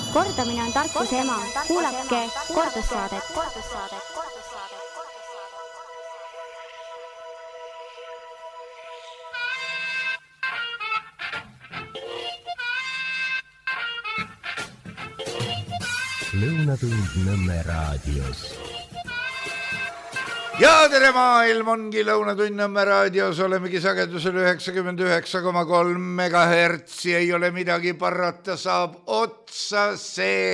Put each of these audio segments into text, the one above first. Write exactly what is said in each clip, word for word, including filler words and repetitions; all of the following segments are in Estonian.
Kordamine on tarkuse ema. Kuulake kordussaadet. Lõunatund Nõmme raadios. Ja tere maailm ongi Lõunatund Nõmme raadios, olemegi sagedusel üheksakümmend üheksa koma kolm megahertsi, ei ole midagi parata, saab otsa see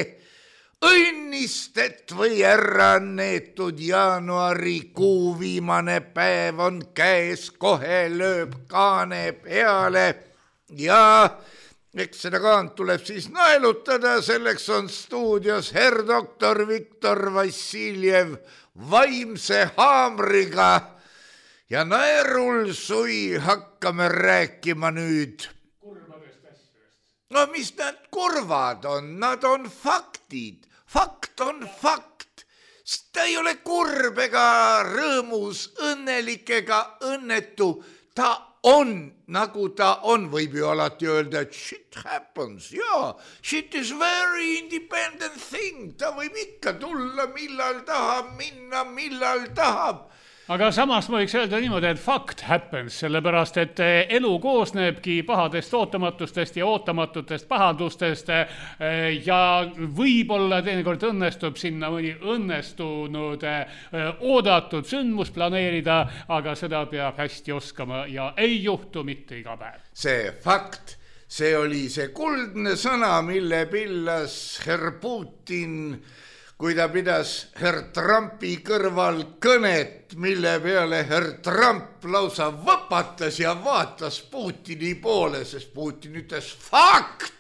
õnnistet või ära neetud jaanuarikuu viimane päev on käes, kohe lööb kaane peale ja eks seda kaant tuleb siis naelutada, selleks on stuudios herr doktor Viktor Vassiljev vaimse haamriga ja naerul sui hakkame rääkima nüüd. Kurvadest asjadest. No mis nad kurvad on? Nad on faktid. Fakt on fakt. Ta ei ole kurb ega rõõmus, õnnelik ega õnnetu. Ta on, nagu ta on, võib ju alati öelda, et shit happens, jaa, shit is very independent thing, ta võib ikka tulla, millal tahab, minna, millal tahab. Aga samas ma võiks öelda niimoodi, et fact happens, sellepärast, et elu koosnebki pahadest ootamatustest ja ootamatutest pahandustest ja võib-olla teinekord õnnestub sinna mõni õnnestunud oodatud sündmus planeerida, aga seda peab hästi oskama ja ei juhtu mitte iga päev. See fakt, see oli see kuldne sõna, mille pillas herr Putin, kui ta pidas herr Trumpi kõrval kõnet, mille peale herr Trump lausa võpatas ja vaatas Putini poole, sest Putin ütles fakt!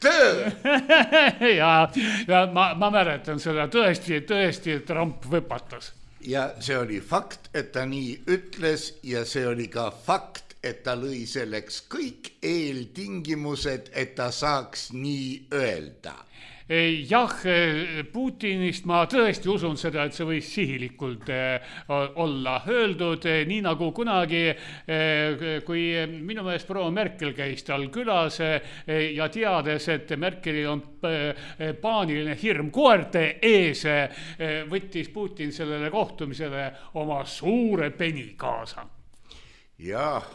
ja ja ma, ma mäletan seda tõesti, tõesti Trump võpatas. Ja see oli fakt, et ta nii ütles ja see oli ka fakt, et ta lõi selleks kõik eeltingimused, et ta saaks nii öelda. Jah, Putinist ma tõesti usun seda, et see võis sihilikult olla öeldud, nii nagu kunagi, kui minu meelest proua Merkel käis tal külas ja teades, et Merkelil on paaniline hirm koerte ees, võttis Putin sellele kohtumisele oma suure peni kaasa. Jah,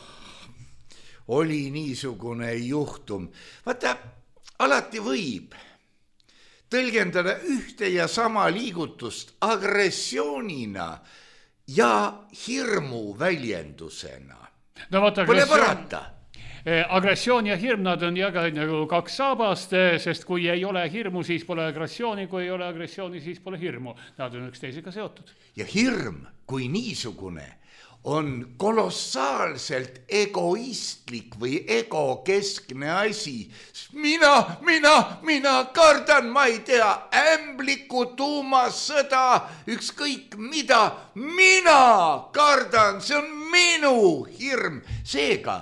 oli niisugune juhtum. Vaata, alati võib tõlgendada ühte ja sama liigutust agressioonina ja hirmu väljendusena. No, vaata, Pole parata. Agressioon ja hirm, nad on jaga nagu kaks saabast, sest kui ei ole hirmu, siis pole agressiooni, kui ei ole agressiooni, siis pole hirmu. Nad on üksteisega seotud. Ja hirm kui niisugune on kolossaalselt egoistlik või egokeskne asi. Mina, mina, mina kardan, ma ei tea, ämbliku tuumasõda, ükskõik mida, mina kardan, see on minu hirm. Seega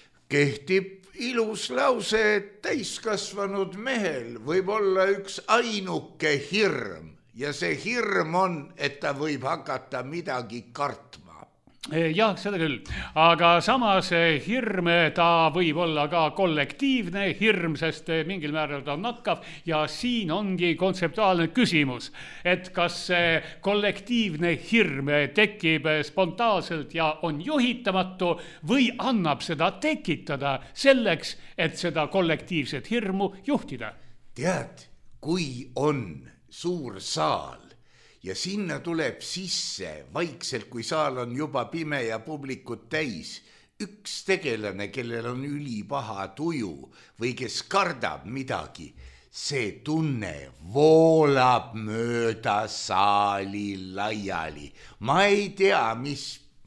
kehtib ilus lause, et täiskasvanud mehel võib olla üks ainuke hirm ja see hirm on, et ta võib hakata midagi kartma. Jah, seda küll, aga samas hirm, ta võib olla ka kollektiivne hirm, sest mingil määral ta on nakkav ja siin ongi kontseptuaalne küsimus, et kas kollektiivne hirm tekib spontaanselt ja on juhitamatu või annab seda tekitada selleks, et seda kollektiivset hirmu juhtida. Tead, kui on suur saal, ja sinna tuleb sisse vaikselt, kui saal on juba pime ja publikut täis, üks tegelane, kellel on ülipaha tuju või kes kardab midagi, see tunne voolab mööda saali laiali. Ma ei tea, mis,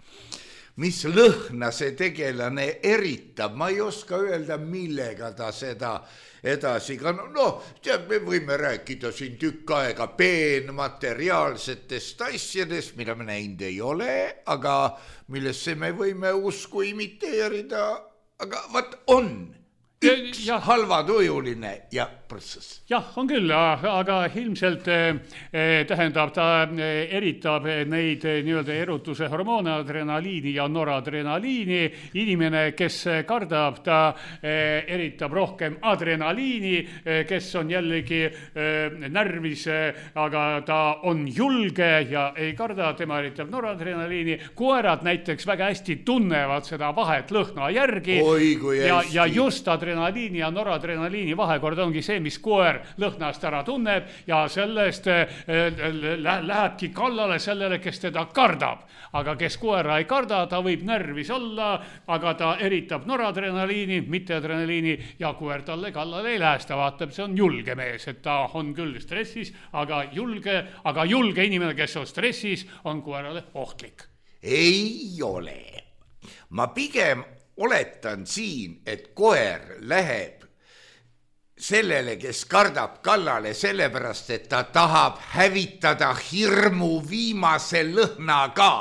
mis lõhna see tegelane eritab. Ma ei oska öelda, millega ta seda edasi ka, no, no tead, me võime rääkida siin tükk aega peenmateriaalsetest asjadest, mida me näinud ei ole, aga millesse me võime usku imiteerida, aga vaat on üks ja, halvatujuline ja prõssus. Jah, on küll, aga ilmselt eh, tähendab, ta eh, eritab neid eh, nii-öelda erutuse hormoone, adrenaliini ja noradrenaliini. Inimene, kes kardab, ta eh, eritab rohkem adrenaliini, eh, kes on jällegi eh, närvis, eh, aga ta on julge ja ei karda, tema eritab noradrenaliini. Koerad näiteks väga hästi tunnevad seda vahet lõhna järgi. Oi, kui ja, hästi. ja just adrenaliini ja noradrenaliini vahekord ongi see, mis koer lõhnast ära tunneb ja sellest lähebki kallale sellele, kes teda kardab. Aga kes koera ei karda, ta võib närvis olla, aga ta eritab noradrenaliini, mitte adrenaliini ja koer talle kallale ei lähe. Ta vaatab, see on julge mees, et ta on küll stressis, aga julge, aga julge inimene, kes on stressis, on koerale ohtlik. Ei ole. Ma pigem oletan siin, et koer läheb sellele, kes kardab kallale, sellepärast, et ta tahab hävitada hirmu viimase lõhna ka.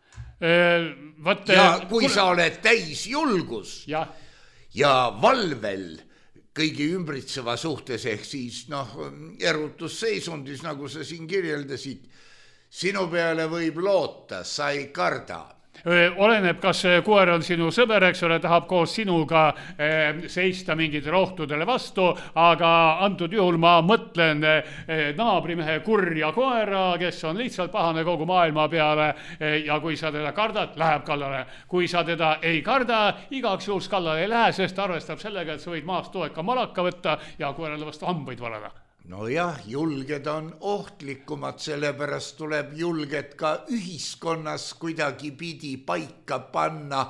Võt, ja kui kule... sa oled täis julgus ja, ja valvel kõigi ümbritseva suhtes, ehk siis noh, erutusseisundis, nagu sa siin kirjeldasid, sinu peale võib loota, sa ei karda. Oleneb, kas koer on sinu sõber, eks ole, tahab koos sinuga eh, seista mingitele ohtudele vastu, aga antud juhul ma mõtlen eh, naabrimehe kurja koera, kes on lihtsalt pahane kogu maailma peale eh, ja kui sa teda kardad, läheb kallale. Kui sa teda ei karda, igaks juhuks kallale ei lähe, sest arvestab sellega, et sa võid maast toeka malaka võtta ja koerale vastu hambaid valada. No jah, julged on ohtlikumad, sellepärast tuleb julged ka ühiskonnas kuidagi pidi paika panna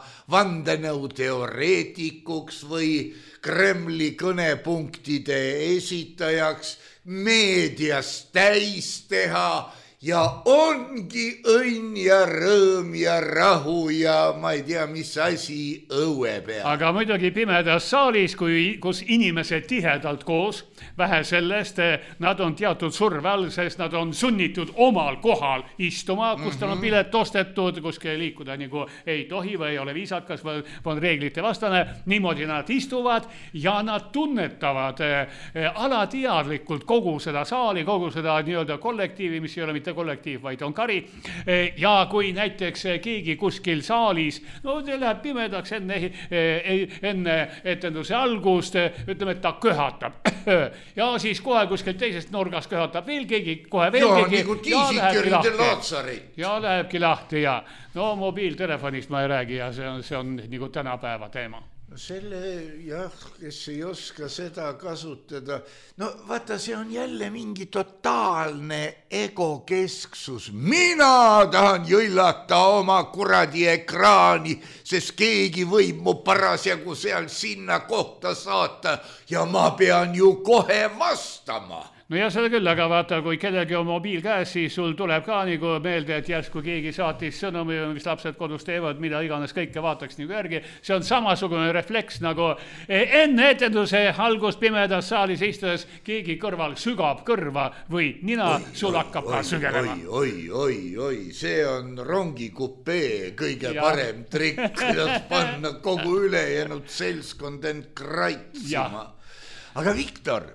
vandenõuteoreetikuks või Kremli kõnepunktide esitajaks, meedias täis teha ja ongi õnn ja rõõm ja rahu ja ma ei tea, mis asi õue peal. Aga muidugi pimedas saalis, kui, kus inimesed tihedalt koos, vähe sellest, nad on teatud surve all, sest nad on sunnitud omal kohal istuma, kus tal on pilet ostetud, kuskil liikuda nagu ei tohi või ei ole viisakas või on reeglite vastane. Niimoodi nad istuvad ja nad tunnetavad eh, alateadlikult kogu seda saali, kogu seda nii-öelda kollektiivi, mis ei ole mitte kollektiiv, vaid on kari. Ja kui näiteks keegi kuskil saalis, no läheb pimedaks enne, enne etenduse algust, ütleme, et ta köhatab. Ja siis kohe kuskil teisest nurgast köhatab veel keegi, kohe veel ja, keegi. Nagu tiisikeride laatsarit. Ja lähebki lahti ja no mobiiltelefonist ma ei räägi ja see on, see on nagu tänapäeva teema. No selle, jah, kes ei oska seda kasutada, no vaata, see on jälle mingi totaalne egokesksus. Mina tahan jõllata oma kuradi ekraani, sest keegi võib mu parasjagu seal sinna kohta saata ja ma pean ju kohe vastama. No ja seda küll, aga vaata, kui kellelgi on mobiil käes, siis sul tuleb ka nagu meelde, et järsku keegi saatis sõnumi, mis lapsed kodus teevad, mida iganes kõike vaataks nagu järgi. See on samasugune refleks nagu enne etenduse algust pimedas saalis istudes keegi kõrval sügab kõrva või nina, oi, sul hakkab ka sügelema. Oi, oi, oi, oi, see on rongi kupee kõige ja. Parem trikk, kuidas panna kogu ülejäänud selskond end kraitsima. Aga Viktor,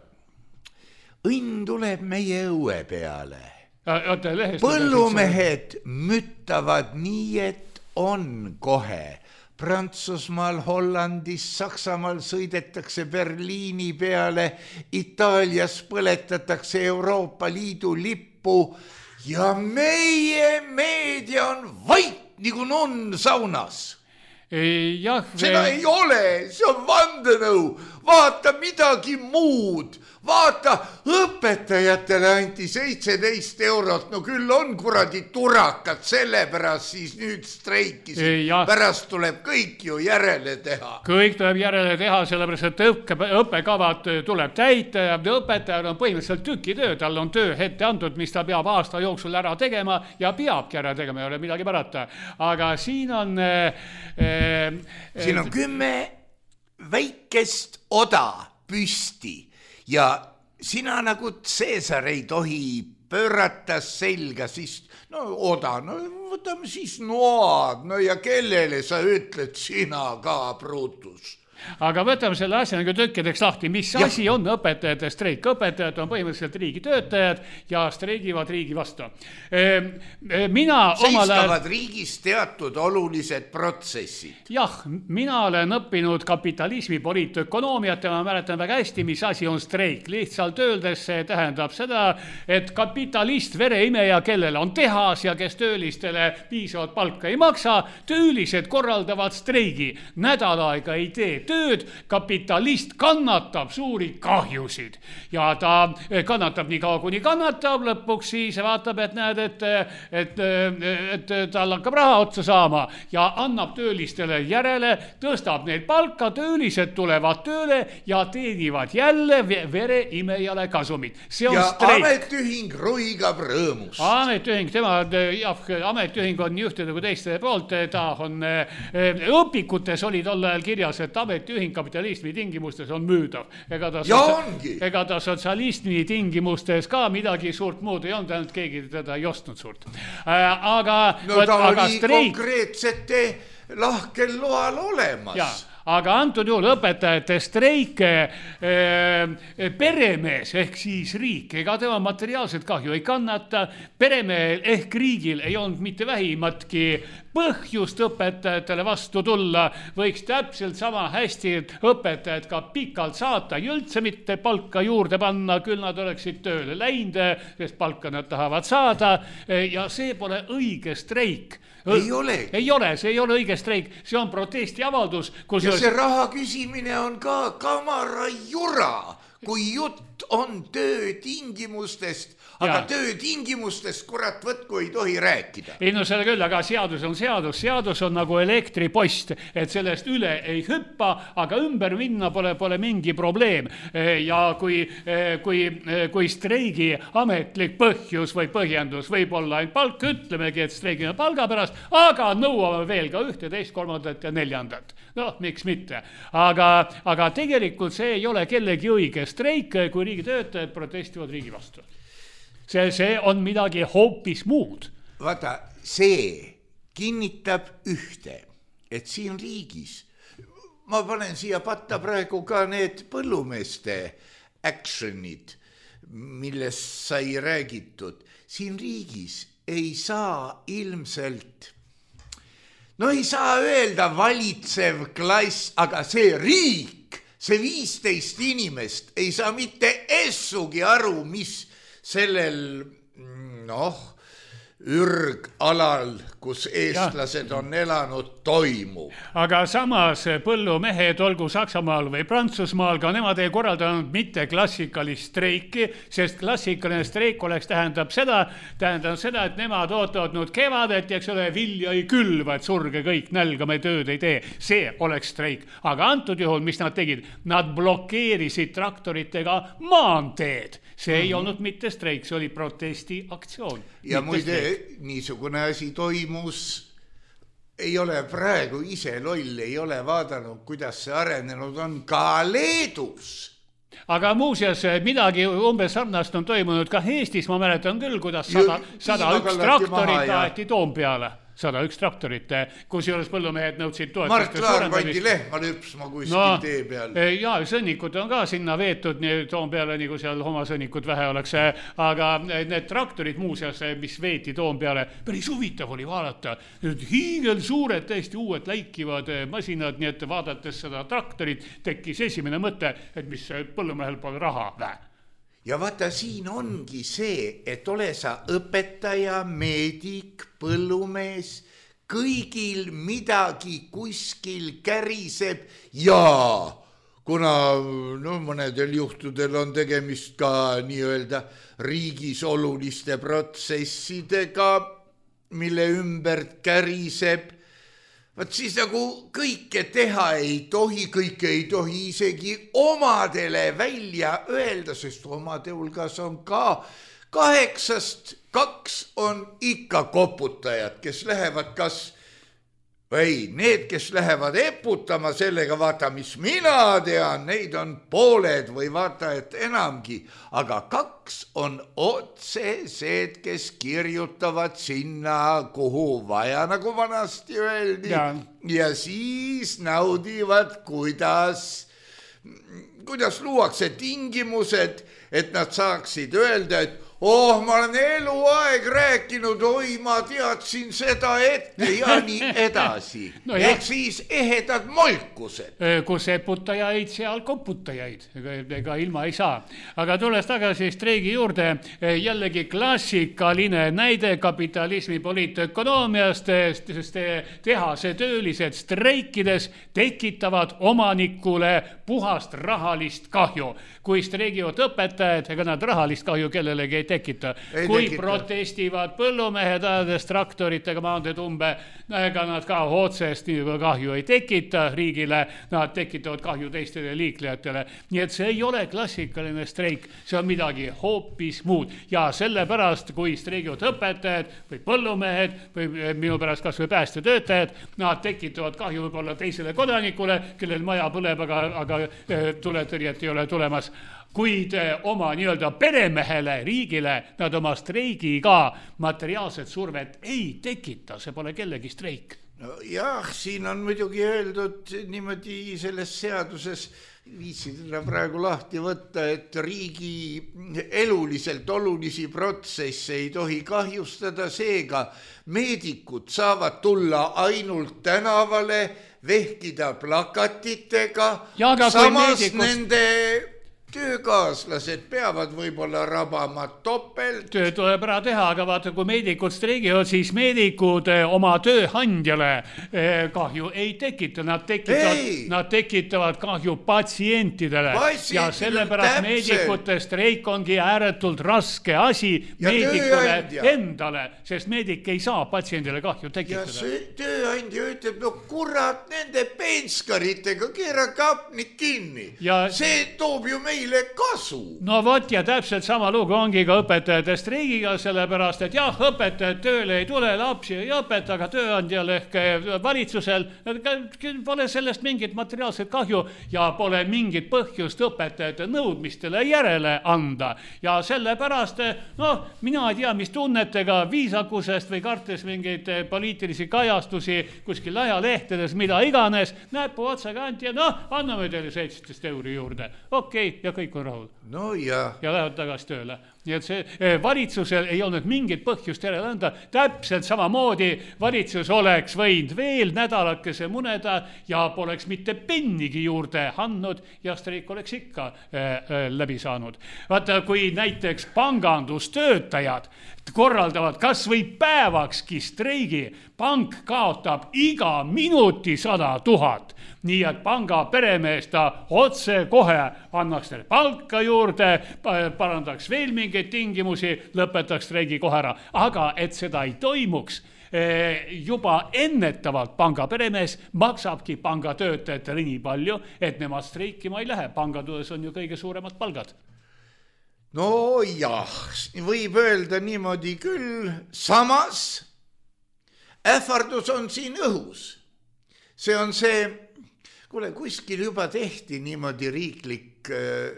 õnn tuleb meie õue peale. Põllumehed müttavad nii, et on kohe. Prantsusmaal, Hollandis, Saksamaal sõidetakse Berliini peale, Itaalias põletatakse Euroopa Liidu lippu ja meie meedia on vait nagu nunn saunas. Ja, seda ei ole, see on vandenõu, vaata midagi muud. Vaata, õpetajatele anti seitseteist eurot, no küll on kuradi turakad, sellepärast siis nüüd streikisid. Ja. Pärast tuleb kõik ju järele teha. Kõik tuleb järele teha, sellepärast, et õppe, õppekavad tuleb täita ja õpetajal on põhimõtteliselt tükitöö, tal on töö ette antud, mis ta peab aasta jooksul ära tegema ja peabki ära tegema, ei ole midagi parata. Aga siin on... Äh, siin on kümme väikest oda püsti. Ja sina nagu Caesar ei tohi pöörata selga, siis no oda, no võtame siis noad, no ja kellele sa ütled sina ka, Brutus? aga võtame selle asja nagu tükkideks lahti, mis ja. asi on õpetajate streik. Õpetajad on põhimõtteliselt riigitöötajad ja streigivad riigi vastu. Mina seiskavad ajal... riigis teatud olulised protsessid. Jah, mina olen õppinud kapitalismi poliitökonoomiat ja ma mäletan väga hästi, mis asi on streik. Lihtsalt öeldes see tähendab seda, et kapitalist vereimeja, kellel on tehas ja kes töölistele piisavalt palka ei maksa, töölised korraldavad streigi. Nädal aega ei tee tööd, kapitalist kannatab suuri kahjusid ja ta kannatab nii kaua, kuni kannatab, lõpuks siis vaatab, et näed, et, et, et tal hakkab raha otsa saama ja annab töölistele järele, tõstab neid palka, töölised tulevad tööle ja teenivad jälle vereimejale kasumit. See on ja streik. Ametühing ruigab rõõmust. Ametühing, tema, jah, ametühing on juhtide kui teiste poolt, ta on õpikutes oli tol ajal kirjas, et ametiühing kapitalismi tingimustes on müüdav. Ega ta, sootsa... ega ta sotsialismi tingimustes ka midagi suurt muud ei olnud, ainult keegi teda ei ostnud suurt. Aga, no ta aga oli streik... konkreetsete lahkel loal olemas. Ja. Aga antud juhul õpetajate streike e, peremees ehk siis riik, ega tema materiaalset kahju ei kannata. Peremehel ehk riigil ei olnud mitte vähimatki põhjust õpetajatele vastu tulla. Võiks täpselt sama hästi õpetajad ka pikalt saata ja üldse mitte palka juurde panna, küll nad oleksid tööle läinud, sest palka nad tahavad saada ja see pole õige streik. Ei ole. Ei ole, see ei ole õige streik, see on protestiavaldus. Kus ja see raha küsimine on ka kamara jura, kui jutt on töötingimustest, aga ja. töötingimustest kurat võtku ei tohi rääkida. Ei no selle küll, aga seadus on seadus. Seadus on nagu elektripost, et sellest üle ei hüppa, aga ümber minna pole, pole mingi probleem. Ja kui, kui, kui streigi ametlik põhjus või põhjendus võib olla ainult palk, ütlemegi, et streigime palga pärast, aga nõuame veel ka ühte, teist, kolmandat ja neljandat. No, miks mitte. Aga, aga tegelikult see ei ole kellegi õige streik, kui riigitöötajad protestivad riigi vastu. See, see on midagi hoopis muud. Vaata, see kinnitab ühte, et siin riigis, ma panen siia patta praegu ka need põllumeeste actionid, millest sai räägitud. Siin riigis ei saa ilmselt, no ei saa öelda valitsev klass, aga see riik, see viisteist inimest ei saa mitte essugi aru, mis sellel, noh, ürgalal, kus eestlased ja. on elanud, toimub. Aga samas põllumehed, olgu Saksamaal või Prantsusmaal, ka nemad ei korraldanud mitte klassikalist streiki, sest klassikaline streik oleks tähendab seda, tähendab seda, et nemad ootavad nüüd kevadet, eks ole, vilja ei külva, et surge kõik, nälga me tööd ei tee. See oleks streik. Aga antud juhul, mis nad tegid? Nad blokeerisid traktoritega maanteed. See ei mm-hmm. olnud mitte streik, see oli protestiaktsioon. Ja muide, niisugune asi toimus, ei ole praegu ise loll, ei ole vaadanud, kuidas see arenenud on ka Leedus. Aga muuseas, midagi umbes sarnast on toimunud ka Eestis, ma mäletan küll, kuidas sada, sada üks traktorit aeti Toompeale. sada üks traktorit, kus juures põllumehed nõudsid toetuste Mart Laar pandi lehma lüpsma kuskil no, tee peal. Ja, sõnnikud on ka sinna veetud nii Toompeale, nii kui seal oma sõnnikud vähe oleks. Aga need traktorid muuseas, mis veeti Toompeale, päris huvitav oli vaadata. Nüüd hiigel suured, täiesti uued läikivad masinad, nii et vaadates seda traktorit tekkis esimene mõte, et mis põllumehel pole raha vähe. Ja vaata, siin ongi see, et ole sa õpetaja, meedik, põllumees, kõigil midagi kuskil käriseb ja kuna no, mõnedel juhtudel on tegemist ka nii-öelda riigis oluliste protsessidega, mille ümbert käriseb, vaat siis nagu kõike teha ei tohi, kõike ei tohi isegi omadele välja öelda, sest omade hulgas on ka kaheksast kaks on ikka koputajad, kes lähevad kas ei, need, kes lähevad eputama sellega, vaata, mis mina tean, neid on pooled või vaata, et enamgi, aga kaks on otsesed, kes kirjutavad sinna, kuhu vaja, nagu vanasti öeldi, ja, ja siis naudivad, kuidas, kuidas luuakse tingimused, et nad saaksid öelda, et oh, ma olen eluaeg rääkinud, oi, ma teadsin seda ette ja nii edasi. No ehk siis ehedad molkused. Kus eputajaid, seal koputajaid, ega ilma ei saa. Aga tulles tagasi streigi juurde, jällegi klassikaline näide kapitalismi poliitökonoomiast, sest tehase töölised streikides tekitavad omanikule puhast rahalist kahju. Kui streigivad õpetajad, ega nad rahalist kahju kellelegi ei tekita. Ei kui tekita. Protestivad põllumehed ajades traktoritega maanteed umbe, ega nad ka otsest nii kahju ei tekita riigile, nad tekitavad kahju teistele liiklejatele. Nii et see ei ole klassikaline streik, see on midagi hoopis muud. Ja sellepärast, kui streigivad õpetajad või põllumehed või minu pärast kas või päästetöötajad, nad tekitavad kahju võib-olla teisele kodanikule, kellel maja põleb, aga, aga tuletõrjet ei ole tulemas. Kuid oma nii-öelda peremehele, riigile, nad oma streigiga materiaalset survet ei tekita, see pole kellegi streik. No jah, siin on muidugi öeldud niimoodi selles seaduses, viitsid praegu lahti võtta, et riigi eluliselt olulisi protsesse ei tohi kahjustada, seega meedikud saavad tulla ainult tänavale, vehkida plakatitega, samas meedikust... nende töökaaslased peavad võib-olla rabama topelt. Töö tuleb ära teha, aga vaata, kui meedikud streigivad, siis meedikud oma tööhandjale kahju ei tekita. Nad tekitavad, nad tekitavad kahju patsientidele. Patsientidele ja sellepärast täpselt. Meedikute streik ongi ääretult raske asi ja meedikule endale, sest meedik ei saa patsiendile kahju tekitada. Ja see tööandja ütleb, no kurat, nende penskaritega keera kapnik kinni. Ja see toob ju meil kasu. No vot ja täpselt sama lugu ongi ka õpetajate streigiga, sellepärast, et jah, õpetajad tööle ei tule, lapsi ei õpeta, aga tööandjal ehk valitsusel pole sellest mingit materiaalset kahju ja pole mingit põhjust õpetajate nõudmistele järele anda. Ja sellepärast, noh, mina ei tea, mis tunnetega viisakusest või kartes mingeid poliitilisi kajastusi kuskil ajalehtedes, mida iganes, näpu otsaga anti ja noh, anname teile seitseteist euri juurde. Okei, okay, ja kõik on rahul. No ja. Ja lähevad tagasi tööle. Nii et see valitsusel ei olnud mingit põhjust järele anda. Täpselt samamoodi valitsus oleks võinud veel nädalakese muneda ja poleks mitte pennigi juurde andnud ja streik oleks ikka äh, läbi saanud. Vaata, kui näiteks pangandustöötajad korraldavad kas või päevakski streigi, pank kaotab iga minuti sada tuhat. Nii et panga peremees ta otse kohe annaks teile palka juurde, parandaks veel mingeid tingimusi, lõpetaks streigi kohe ära. Aga et seda ei toimuks, juba ennetavalt panga peremees maksabki panga töötajatele nii palju, et nemad streikima ei lähe. Pangatöös on ju kõige suuremad palgad. No jah, võib öelda niimoodi küll, samas ähvardus on siin õhus. See on see, kuule, kuskil juba tehti niimoodi riiklik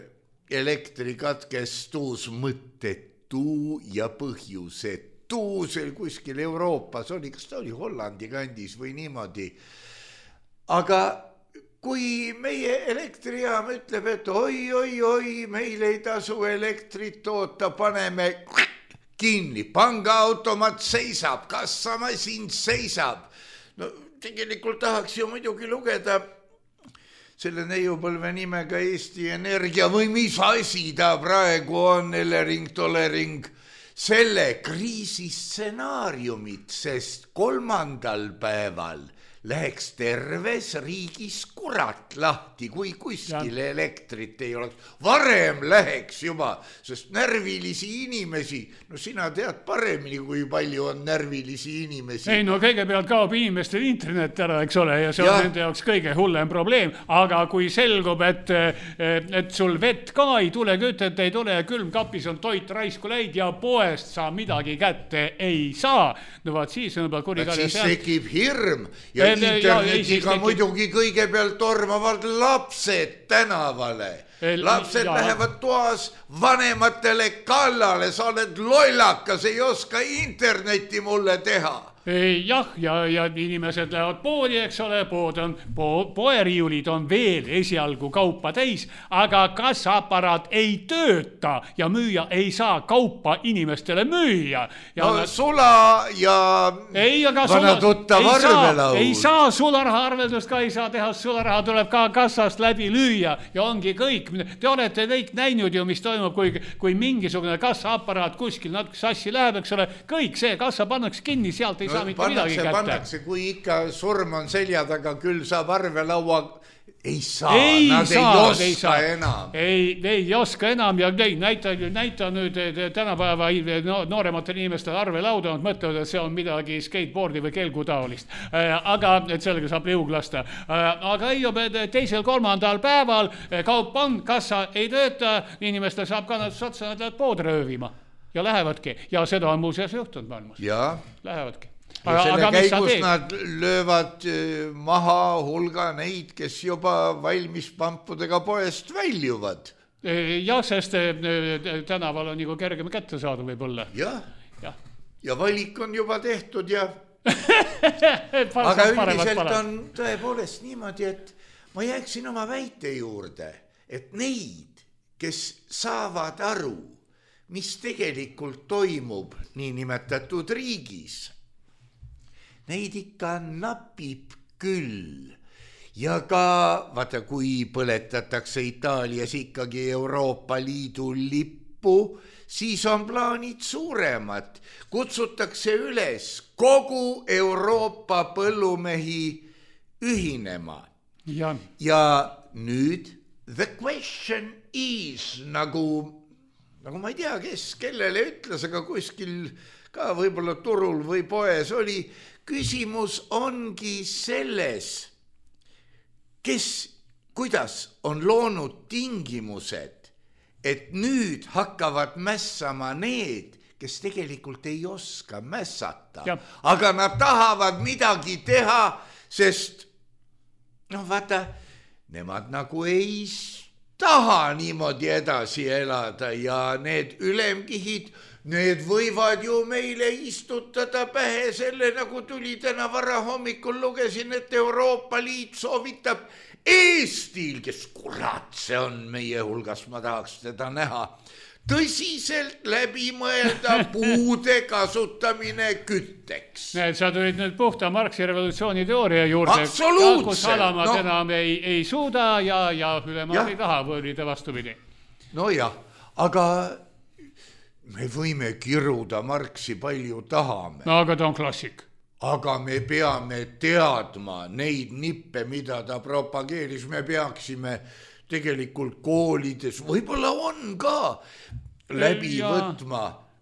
elektrikatkestus mõttetu ja põhjusetu, see kuskil Euroopas oli, kas ta oli Hollandi kandis või niimoodi. Aga kui meie elektrijaam ütleb, et oi, oi, oi, meil ei tasu elektrit toota, paneme kinni, pangaautomaat seisab, kassamasin seisab. No tegelikult tahaks ju muidugi lugeda selle neiupõlve nimega Eesti Energia või mis asi ta praegu on, Elering, Tolering, selle kriisi stsenaariumid, sest kolmandal päeval läheks terves riigis kurat lahti, kui kuskil ja. Elektrit ei oleks. Varem läheks juba, sest närvilisi inimesi, no sina tead paremini, kui palju on närvilisi inimesi. Ei, no kõigepealt kaob inimestel internet ära, eks ole, ja see on ja. Nende jaoks kõige hullem probleem. Aga kui selgub, et, et sul vett ka ei tule, kütet ei tule ja külmkapis on toit raisku läid ja poest sa midagi kätte ei saa, no vaat siis on juba kurikarja siis tekib hirm ja internetiga muidugi kõigepealt tormavad lapsed tänavale. Lapsed ja. Lähevad toas vanematele kallale, sa oled lollakas, ei oska internetti mulle teha. Jah, ja, ja inimesed lähevad poodi, eks ole, pood on, po, poeriiulid on veel esialgu kaupa täis, aga kassaaparaat ei tööta ja müüa ei saa kaupa inimestele müüa. Ja no nad... sula ja ei, vana sula... tuttav arvelaul. Ei saa sularaha arveldust ka, ei saa teha, sularaha tuleb ka kassast läbi lüüa ja ongi kõik. Te olete kõik näinud ju, mis toimub, kui, kui mingisugune kassaaparaat kuskil natuke sassi läheb, eks ole, kõik see kassa pannakse kinni, sealt ei no, Pannakse, pannakse, kui ikka surm on selja taga, küll saab arvelaua, ei saa, ei nad saa, ei oska ei saa. enam. Ei, ei oska enam ja ei, näita, näita nüüd tänapäeva noorematele inimestele arvelauda, nad mõtlevad, et see on midagi skateboardi või kelgu taolist. Aga et sellega saab liug lasta. Aga ei ole teisel kolmandal päeval kaup on, kassa ei tööta, inimestel saab kannatus otsa, nad lähevad pood röövima ja lähevadki. Ja seda on muuseas juhtunud maailmas. Ja. Lähevadki. Ja aga, selle aga käigus nad löövad maha hulga neid, kes juba valmis pampudega poest väljuvad. Jah, sest tänaval on nagu kergem kätte saada võib-olla. Ja. Ja. Ja valik on juba tehtud ja aga üldiselt on tõepoolest niimoodi, et ma jääksin oma väite juurde, et neid, kes saavad aru, mis tegelikult toimub niinimetatud riigis, neid ikka napib küll. Ja ka, vaata, kui põletatakse Itaalias ikkagi Euroopa Liidu lippu, siis on plaanid suuremad. Kutsutakse üles kogu Euroopa põllumehi ühinema. Ja, ja nüüd the question is, nagu, nagu ma ei tea, kes kellele ütles, aga kuskil ka võib-olla turul või poes oli, küsimus ongi selles, kes, kuidas on loonud tingimused, et nüüd hakkavad mässama need, kes tegelikult ei oska mässata. Ja. Aga nad tahavad midagi teha, sest noh, vaata, nemad nagu ei taha niimoodi edasi elada ja need ülemkihid, need võivad ju meile istutada pähe selle, nagu tuli täna vara hommikul, lugesin, et Euroopa Liit soovitab Eestil, kes kurat see on meie hulgas, ma tahaks teda näha, tõsiselt läbi mõelda puude kasutamine kütteks. Sa tulid nüüd puhta Marxi revolutsiooni teooria juurde. Absoluutselt. Kus alamad no. enam ei, ei suuda ja, ja ülemaad ei taha võõrida vastupidi. No jah, aga me võime kiruda Marxi palju tahame. No aga ta on klassik. Aga me peame teadma neid nippe, mida ta propageeris. Me peaksime tegelikult koolides, võib-olla on ka läbi ja. Võtma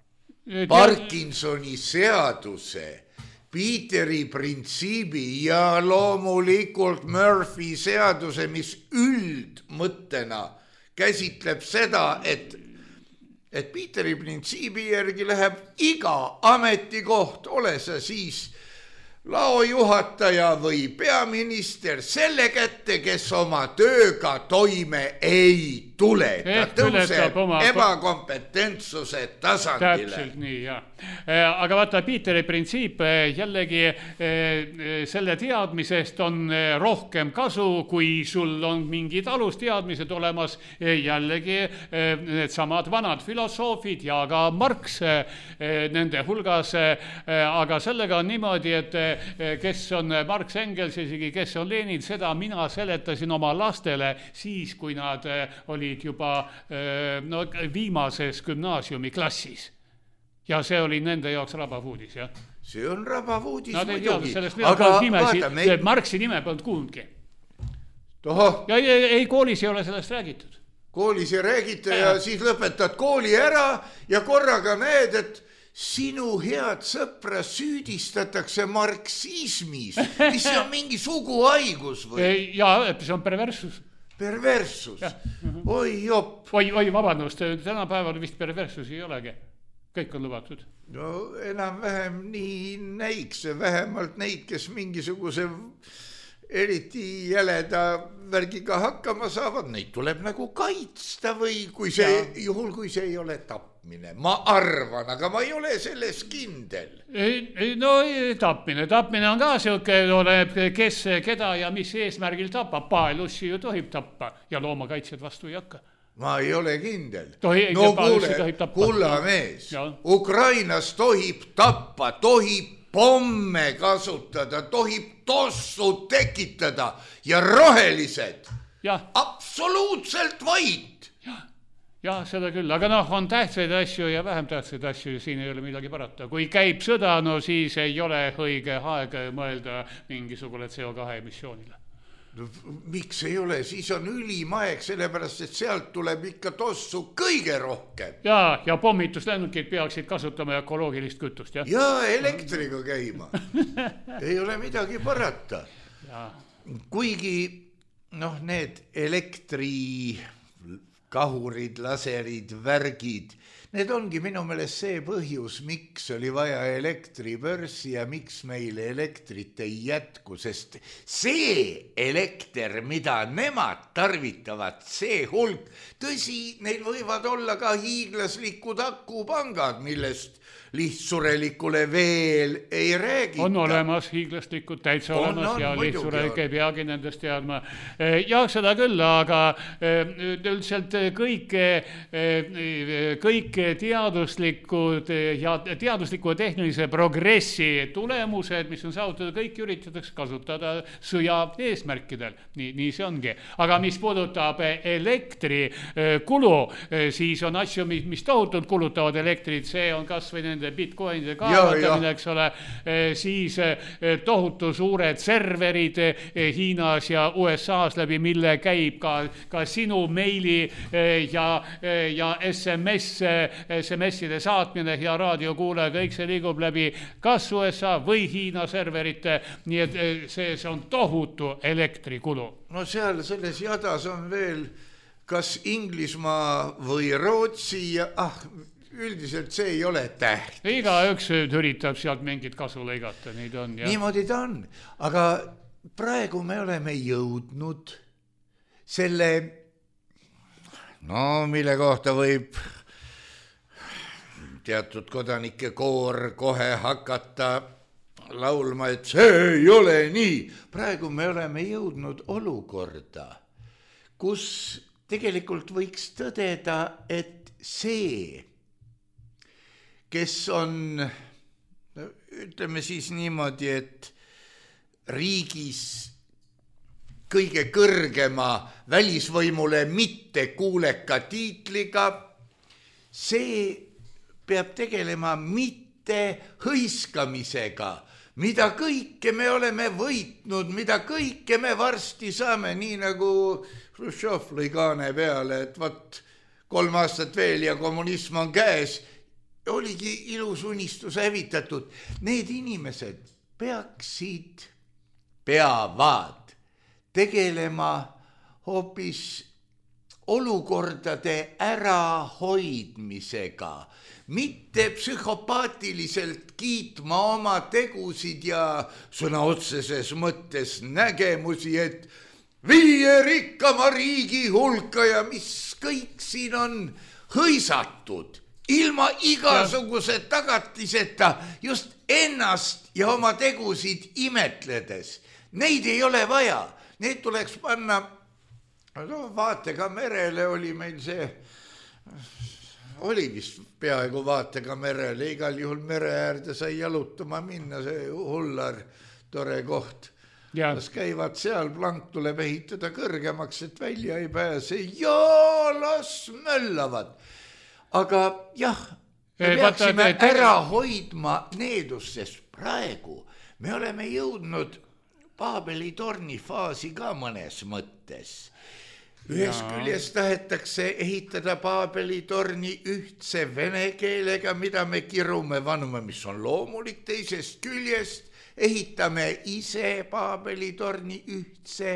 Parkinsoni seaduse, Peteri printsiibi ja loomulikult Murphy seaduse, mis üldmõttena käsitleb seda, et et Peteri printsiibi järgi läheb iga ametikoht, ole sa siis laojuhataja või peaminister, selle kätte, kes oma tööga toime ei tule. Ta tõuseb oma ebakompetentsuse tasandile. Täpselt nii, jah. Aga vaata, Peteri printsiip jällegi selle teadmisest on rohkem kasu, kui sul on mingid alusteadmised olemas. Jällegi need samad vanad filosoofid ja ka Marx nende hulgas. Aga sellega on niimoodi, et kes on Marx Engels, isegi kes on Lenin, seda mina seletasin oma lastele siis, kui nad olid juba no, viimases gümnaasiumi klassis. Ja see oli nende jaoks rabav uudis, jah? See on rabav uudis nad muidugi. Aga vaata, me... Marxi nime polnud kuulnudki. Ja ei, ei, koolis ei ole sellest räägitud. Koolis ei räägita ja, ja siis lõpetad kooli ära ja korraga näed, et sinu head sõpra süüdistatakse marksismis, mis on mingi suguhaigus või? Ja, see on perversus. Perversus? Oi jopp. Oi, oi, vabandust, tänapäeval vist perversus ei olegi. kõik on lubatud. No enam-vähem nii näiks, vähemalt neid, kes mingisuguse eriti jäleda värgiga hakkama saavad, neid tuleb nagu kaitsta või kui see, ja. juhul kui see ei ole tapmine. Ma arvan, aga ma ei ole selles kindel. No tapmine, tapmine on ka siuke, oleneb kes, keda ja mis eesmärgil tapab. Paelussi ju tohib tappa ja loomakaitsjad vastu ei hakka. Ma ei ole kindel. Tohi, no kuule, kulla mees, ja. Ukrainas tohib tappa, tohib pomme kasutada, tohib tossu tekitada ja rohelised. Ja. Absoluutselt vait. Ja. Ja, seda küll, aga noh, on tähtsaid asju ja vähem tähtsaid asju, siin ei ole midagi parata. Kui käib sõda, no siis ei ole õige aeg mõelda mingisugune C O kahe emissioonile. No, miks ei ole, siis on ülimaeg, sellepärast, et sealt tuleb ikka tossu kõige rohkem. Ja, ja pommituslennukid peaksid kasutama ökoloogilist kütust, jah? Ja, elektriga käima. Ei ole midagi parata. Ja. Kuigi, noh, need elektri kahurid, laserid, värgid, need ongi minu meelest see põhjus, miks oli vaja elektribörsi ja miks meile elektrit ei jätku, sest see elekter, mida nemad tarvitavad, see hulk, tõsi, neil võivad olla ka hiiglaslikud akupangad, millest lihtsurelikule veel ei räägita. On olemas hiiglaslikud täitsa on, olemas on, ja lihtsurelik ei peagi nendest teadma. Ja seda küll, aga üldiselt kõik, kõik teaduslikud ja teadusliku ja tehnilise progressi tulemused, mis on saavutatud, kõik üritatakse kasutada sõja eesmärkidel. Nii, nii see ongi. Aga mis puudutab elektri kulu, siis on asju, mis tohutult kulutavad elektrit, see on kas või nende bitcoinide kaevatamine, eks ole, siis tohutu suured serverid Hiinas ja U S A-s läbi, mille käib ka, ka sinu meili ja, ja S M S, S M S-ide saatmine ja raadiokuule, kõik see liigub läbi kas U S A või Hiina serverite, nii et see, see on tohutu elektrikulu. No seal selles jadas on veel kas Inglismaa või Rootsi ja ah, üldiselt see ei ole täht. Iga üks üritab sealt mingit kasu lõigata, neid on. Ja. Niimoodi ta on, aga praegu me oleme jõudnud selle, no mille kohta võib teatud kodanike koor kohe hakata laulma, et see ei ole nii. Praegu me oleme jõudnud olukorda, kus tegelikult võiks tõdeda, et see, kes on, ütleme siis niimoodi, et riigis kõige kõrgema välisvõimule mitte kuuleka tiitliga, see peab tegelema mitte hõiskamisega, mida kõike me oleme võitnud, mida kõike me varsti saame, nii nagu Hruštšov lõi kaane peale, et võt kolm aastat veel ja kommunism on käes, oligi ilus unistus hävitatud. Need inimesed peaksid, peavad tegelema hoopis olukordade ärahoidmisega, mitte psühhopaatiliselt kiitma oma tegusid ja sõna otseses mõttes nägemusi, et viie rikkama riigi hulka ja mis kõik siin on hõisatud. Ilma igasuguse tagatiseta just ennast ja oma tegusid imetledes. Neid ei ole vaja. Neid tuleks panna, no vaatega merele oli meil see, oli vist peaaegu vaatega merele, igal juhul mere äärde sai jalutama minna, see hullar, tore koht. Ja. Kas käivad seal, plank tuleb ehitada kõrgemaks, et välja ei pääse ja las möllavad. Aga jah, me peaksime ära hoidma needust, sest praegu me oleme jõudnud Paabeli torni faasi ka mõnes mõttes. Ühes küljest tahetakse ehitada Paabeli torni ühtse vene keelega, mida me kirume vanume, mis on loomulik, teisest küljest ehitame ise Paabeli torni ühtse,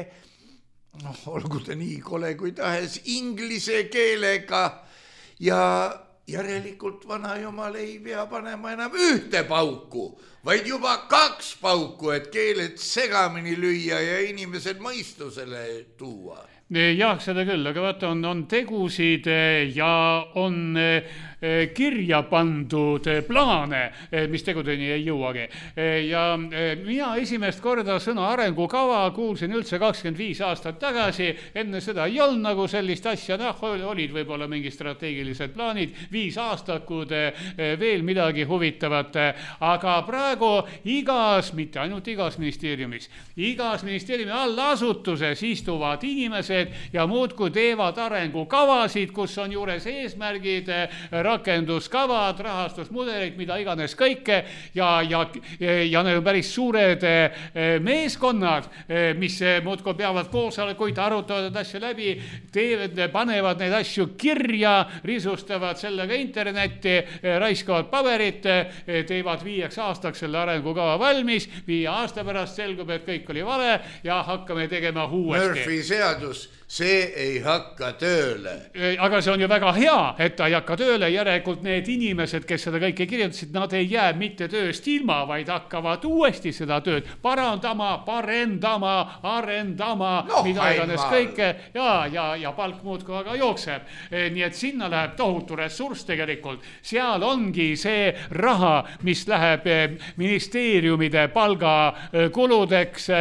noh, olgu ta nii kole kui tahes, inglise keelega. Ja, järelikult vana jumal ei pea panema enam ühte pauku, vaid juba kaks pauku, et keeled segamini lüüa ja inimesed mõistusele tuua. Jah, seda küll, aga vaata, on, on tegusid ja on kirja pandud plaane, mis tegudeni ei jõuagi. Ja mina esimest korda sõna arengukava kuulsin üldse kakskümmend viis aastat tagasi, enne seda ei olnud nagu sellist asja, noh, olid võib-olla mingi strateegilised plaanid, viis aastakud veel midagi huvitavat, aga praegu igas, mitte ainult igas ministeeriumis, igas ministeeriumi allasutuses istuvad inimesed ja muudkui teevad arengukavasid, kus on juures eesmärgid, rakenduskavad, rahastusmudelid, mida iganes kõike ja, ja, ja need on päris suured meeskonnad, mis muudkui peavad koosolekuid, arutavad asju läbi, teevad, panevad neid asju kirja, risustavad sellega internetti, raiskavad paberit, teevad viieks aastaks selle arengukava valmis, viie aasta pärast selgub, et kõik oli vale ja hakkame tegema uuesti. Murphy seadus, see ei hakka tööle. Aga see on ju väga hea, et ta ei hakka tööle, järelikult need inimesed, kes seda kõike kirjutasid, nad ei jää mitte tööst ilma, vaid hakkavad uuesti seda tööd parandama, parendama, arendama, no, mida iganes kõike ja, ja, ja palk muudkui aga jookseb. Nii et sinna läheb tohutu ressurss tegelikult. Seal ongi see raha, mis läheb ministeeriumide palgakuludeks,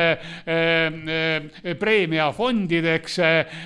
preemiafondideks,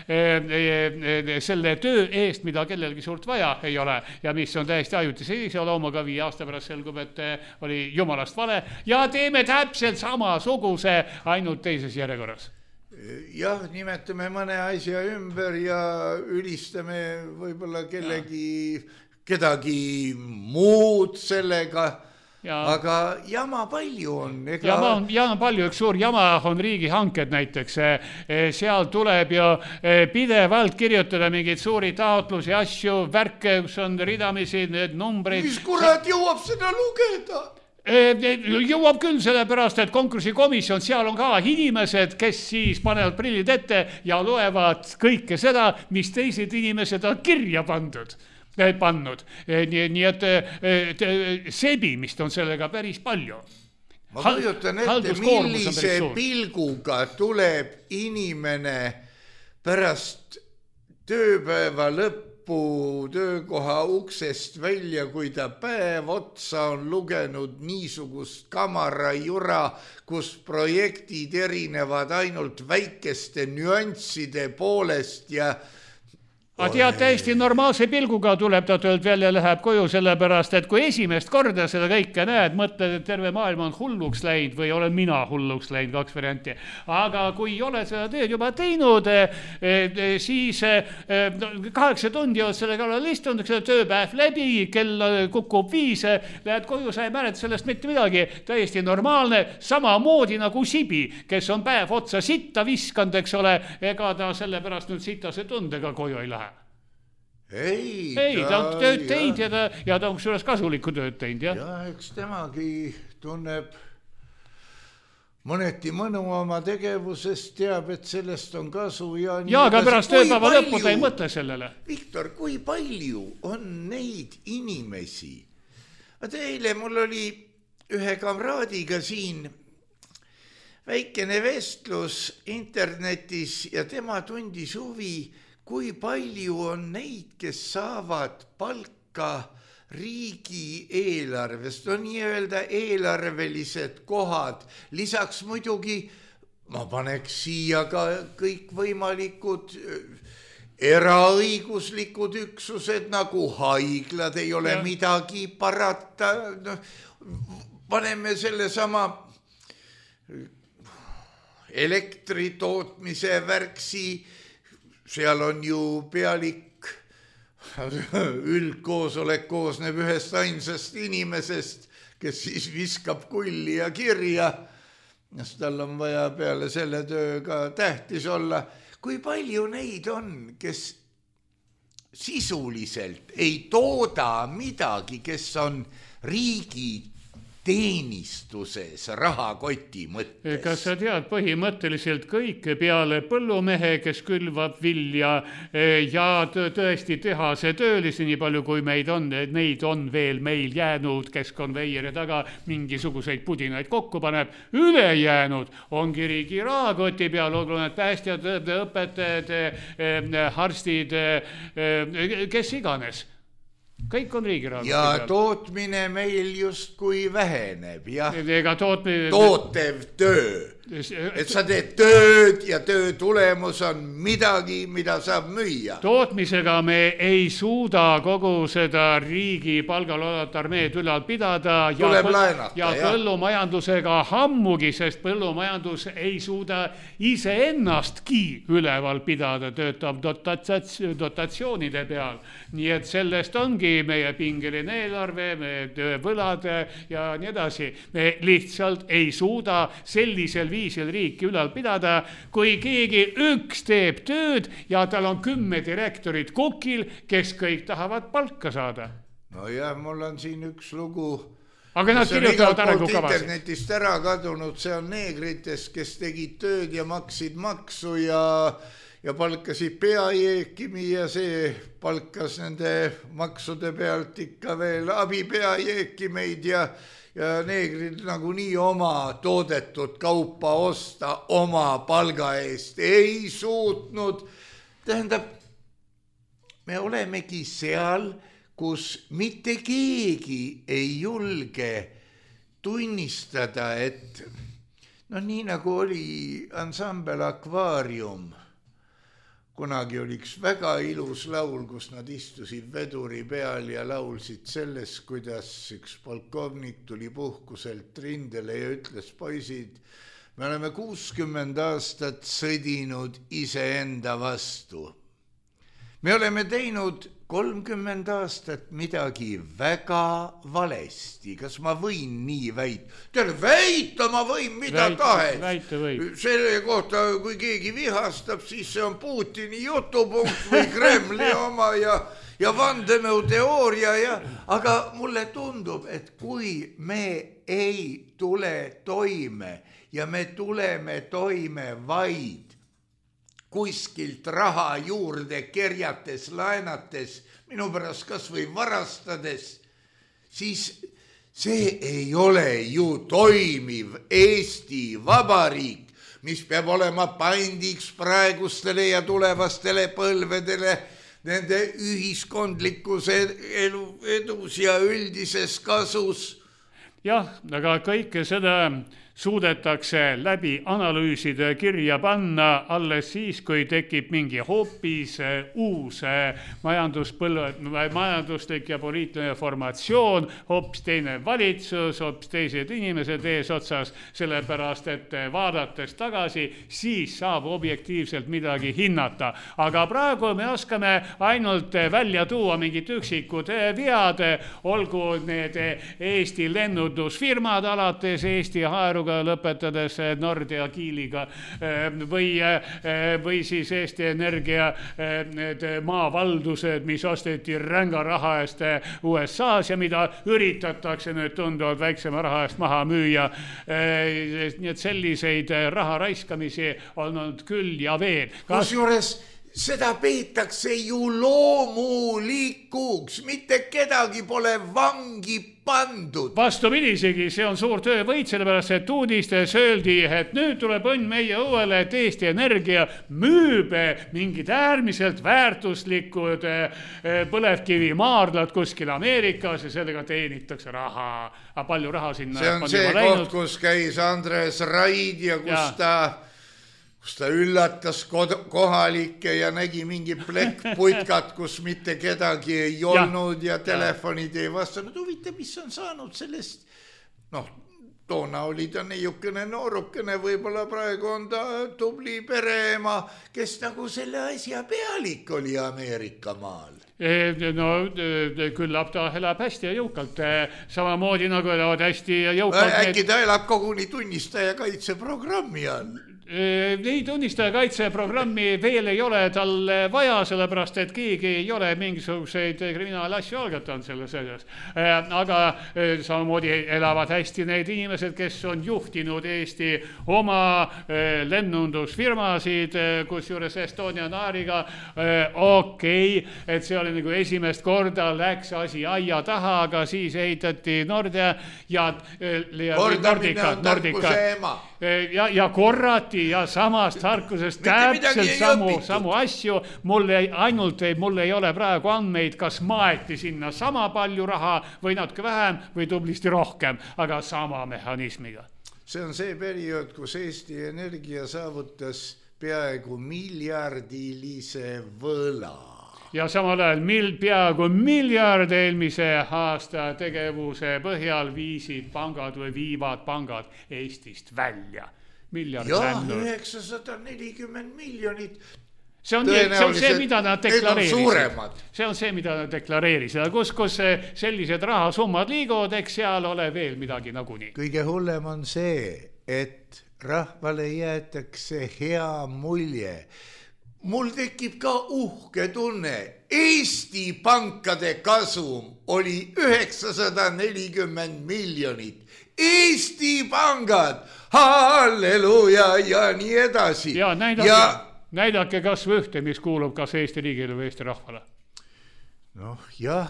selle töö eest, mida kellelgi suurt vaja ei ole ja mis on täiesti ajutise iseloomuga, viie aasta pärast selgub, et oli jumalast vale ja teeme täpselt samasuguse, ainult teises järjekorras. Jah, nimetame mõne asja ümber ja ülistame võib-olla kellegi, kedagi muud sellega. Ja. Aga jama palju on. Ega... Jama on jama palju, üks suur jama on riigihanked näiteks. Seal tuleb ju pidevalt kirjutada mingeid suuri taotlusi, asju, värke, kus on ridamisi, need numbreid. Mis kurat jõuab seda lugeda? Jõuab küll sellepärast, et konkursikomisjon, seal on ka inimesed, kes siis panevad prillid ette ja loevad kõike seda, mis teised inimesed on kirja pandud. pannud. Nii, nii et sebimist on sellega päris palju. Ma kujutan ette, millise pilguga tuleb inimene pärast tööpäeva lõppu töökoha uksest välja, kui ta päev otsa on lugenud niisugust kamara jura, kus projektid erinevad ainult väikeste nüansside poolest ja aga tead, täiesti normaalse pilguga tuleb ta töölt välja, läheb koju sellepärast, et kui esimest korda seda kõike näed, mõtled, et terve maailm on hulluks läinud või olen mina hulluks läinud, kaks varianti. Aga kui ei ole seda tööd juba teinud, siis kaheksa tundi on selle kallal istunud, selle tööpäev läbi, kell kukub viis, lähed koju, sa ei mäleta sellest mitte midagi, täiesti normaalne, samamoodi nagu Sibi, kes on päev otsa sitta viskanud, eks ole, ega ta sellepärast nüüd sitase tundega koju ei lähe. Ei, ei, ta on tööd teinud ja ta, ja ta on kusjuures kasulikku tööd teinud, jah? Ja, eks temagi tunneb mõneti mõnu oma tegevusest, teab, et sellest on kasu ja... Ja, aga pärast tööpäeva lõppu ta ei mõtle sellele. Viktor, kui palju on neid inimesi? Teile mul oli ühe kamraadiga siin väikene vestlus internetis ja tema tundis huvi, kui palju on neid, kes saavad palka riigi eelarvest, on nii-öelda eelarvelised kohad. Lisaks muidugi ma paneks siia ka kõik võimalikud eraõiguslikud üksused nagu haiglad, ei ole ja. Midagi parata. No, paneme selle sama elektritootmise värksi. Seal on ju pealik, üldkoosolek koosneb ühest ainsast inimesest, kes siis viskab kulli ja kirja. Tal on vaja peale selle tööga tähtis olla. Kui palju neid on, kes sisuliselt ei tooda midagi, kes on riigi teenistuses rahakoti mõttes. Kas sa tead, põhimõtteliselt kõik peale põllumehe, kes külvab vilja ja tõesti tehase töölisi, nii palju kui meid on, neid on veel meil jäänud, kes konveieri taga mingisuguseid pudinaid kokku paneb, ülejäänud ongi riigi rahakoti peal, olgu need päästjad, õpetajad, arstid, kes iganes. Kõik on riigi rahakoti ja peal. tootmine meil justkui väheneb, jah. Ega tootmine... Tootev töö. Et sa teed tööd ja töö tulemus on midagi, mida saab müüa. Tootmisega me ei suuda kogu seda riigi palgal olevat armeed ülal pidada. Tuleb ja, laenata, ja põllumajandusega hammugi, sest põllumajandus ei suuda iseennastki üleval pidada, töötab dotatsioonide peal. Nii et sellest ongi meie pingeline eelarve, meie võlad ja nii edasi. Me lihtsalt ei suuda sellisel viisil riiki ülal pidada, kui keegi üks teeb tööd ja tal on kümme direktorit kukil, kes kõik tahavad palka saada. No jah, mul on siin üks lugu, aga nad kirjutavad arengukavasid. Internetist ära kadunud, see on neegritest, kes tegid tööd ja maksid maksu ja, ja palkasid peajeekimi ja see palkas nende maksude pealt ikka veel abipeajeekimeid ja ja neegrid nagu nii oma toodetud kaupa osta oma palga eest ei suutnud. Tähendab, me olemegi seal, kus mitte keegi ei julge tunnistada, et no nii nagu oli ansambel Akvaarium. Kunagi oli üks väga ilus laul, kus nad istusid veduri peal ja laulsid selles, kuidas üks polkovnik tuli puhkuselt rindele ja ütles, poisid, me oleme kuuskümmend aastat sõdinud iseenda vastu. Me oleme teinud kolmkümmend aastat midagi väga valesti. Kas ma võin nii väita? Tead, väita ma võin mida tahes. Väita võib. Selle kohta, kui keegi vihastab, siis see on Putini jutupunkt või Kremli oma ja, ja vandenõuteooria. Ja, aga mulle tundub, et kui me ei tule toime ja me tuleme toime vaid kuskilt raha juurde kerjates, laenates, minu pärast kas või varastades, siis see ei ole ju toimiv Eesti Vabariik, mis peab olema paindiks praegustele ja tulevastele põlvedele nende ühiskondlikus elu, edus ja üldises kasus. Jah, aga kõike seda suudetakse läbi analüüside kirja panna alles siis, kui tekib mingi hoopis uus majanduspõlve, majanduslik ja poliitiline formatsioon, hoopis teine valitsus, hoopis teised inimesed eesotsas, sellepärast et vaadates tagasi, siis saab objektiivselt midagi hinnata. Aga praegu me oskame ainult välja tuua mingid üksikud vead, olgu need Eesti lennundusfirmad alates Eesti Haeru lõpetades Nordea Kiiliga või, või siis Eesti Energia need maavaldused, mis osteti ränga raha eest U S A-s ja mida üritatakse nüüd tunduvalt väiksema raha eest maha müüa. Nii et selliseid raha raiskamisi on olnud küll ja veel. Kas juures seda peetakse ju loomulikuks, mitte kedagi pole vangi pandud. Vastupidisegi, see on suur töövõit, sellepärast et uudistes öeldi, et nüüd tuleb õnn meie õuele, et Eesti Energia müüb mingid äärmiselt väärtuslikud põlevkivimaardlad kuskil Ameerikas ja sellega teenitakse raha. Aga palju raha sinna see on see koht, kus käis Andres Raid ja kus ja. ta kus ta üllatas kohalikke ja nägi mingi plekkputkat, kus mitte kedagi ei olnud ja, ja telefonid ei vastanud. Huvitav, mis on saanud sellest? Noh, toona oli ta neiukene noorukene, võib-olla praegu on ta tubli pereema, kes nagu selle asja pealik oli Ameerika maal. No küllap ta elab hästi ja jõukalt, samamoodi nagu elavad hästi ja jõukalt. Äkki ta elab koguni tunnistaja kaitseprogrammi all. Neid tunnistajakaitseprogrammi veel ei ole tal vaja, sellepärast, et keegi ei ole mingisuguseid kriminaalasju algatanud selles asjas. Aga samamoodi elavad hästi need inimesed, kes on juhtinud Eesti oma lennundusfirmasid, kus juures Estonia Naariga okei, okay, et see oli nagu esimest korda läks asi aia taha, aga siis ehitati Nordea ja, ja Nordika, Nordika. Ja, ja korrati ja samast tarkusest täpselt samu, samu asju. Mul ei, ainult ei, mul ei ole praegu andmeid, kas maeti sinna sama palju raha või natuke vähem või tublisti rohkem, aga sama mehhanismiga. See on see periood, kus Eesti Energia saavutas peaaegu miljardilise võla. Ja samal ajal mil, peaaegu miljard eelmise aasta tegevuse põhjal viisid pangad või viivad pangad Eestist välja. Miljard ja, läinud. üheksasada nelikümmend miljonit. See on, see on see, mida nad deklareerisid. See on see, mida nad deklareerisid. Kus, kus sellised rahasummad liiguvad, eks seal ole veel midagi nagunii. Kõige hullem on see, et rahvale jäetakse hea mulje. Mul tekib ka uhke tunne. Eesti pankade kasum oli üheksasada nelikümmend miljonit. Eesti pangad, halleluja ja nii edasi. Ja näidake, ja... näidake kas või ühte, mis kuulub kas Eesti riigile või Eesti rahvale. Noh, jah,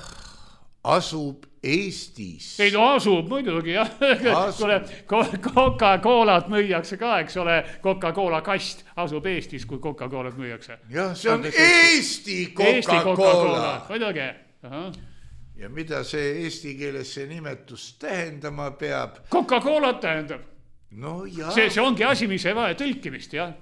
asub Eestis. Ei, no asub muidugi, jah. Kule, Coca-Colat müüakse ka, eks ole, Coca-Cola kast asub Eestis, kui Coca-Colat müüakse. Jah, see on Eesti Coca-Cola. Muidugi. Ja mida see eesti keeles see nimetus tähendama peab? Coca-Cola tähendab. No jah. See, see ongi asi, mis ei vaja tõlkimist, jah.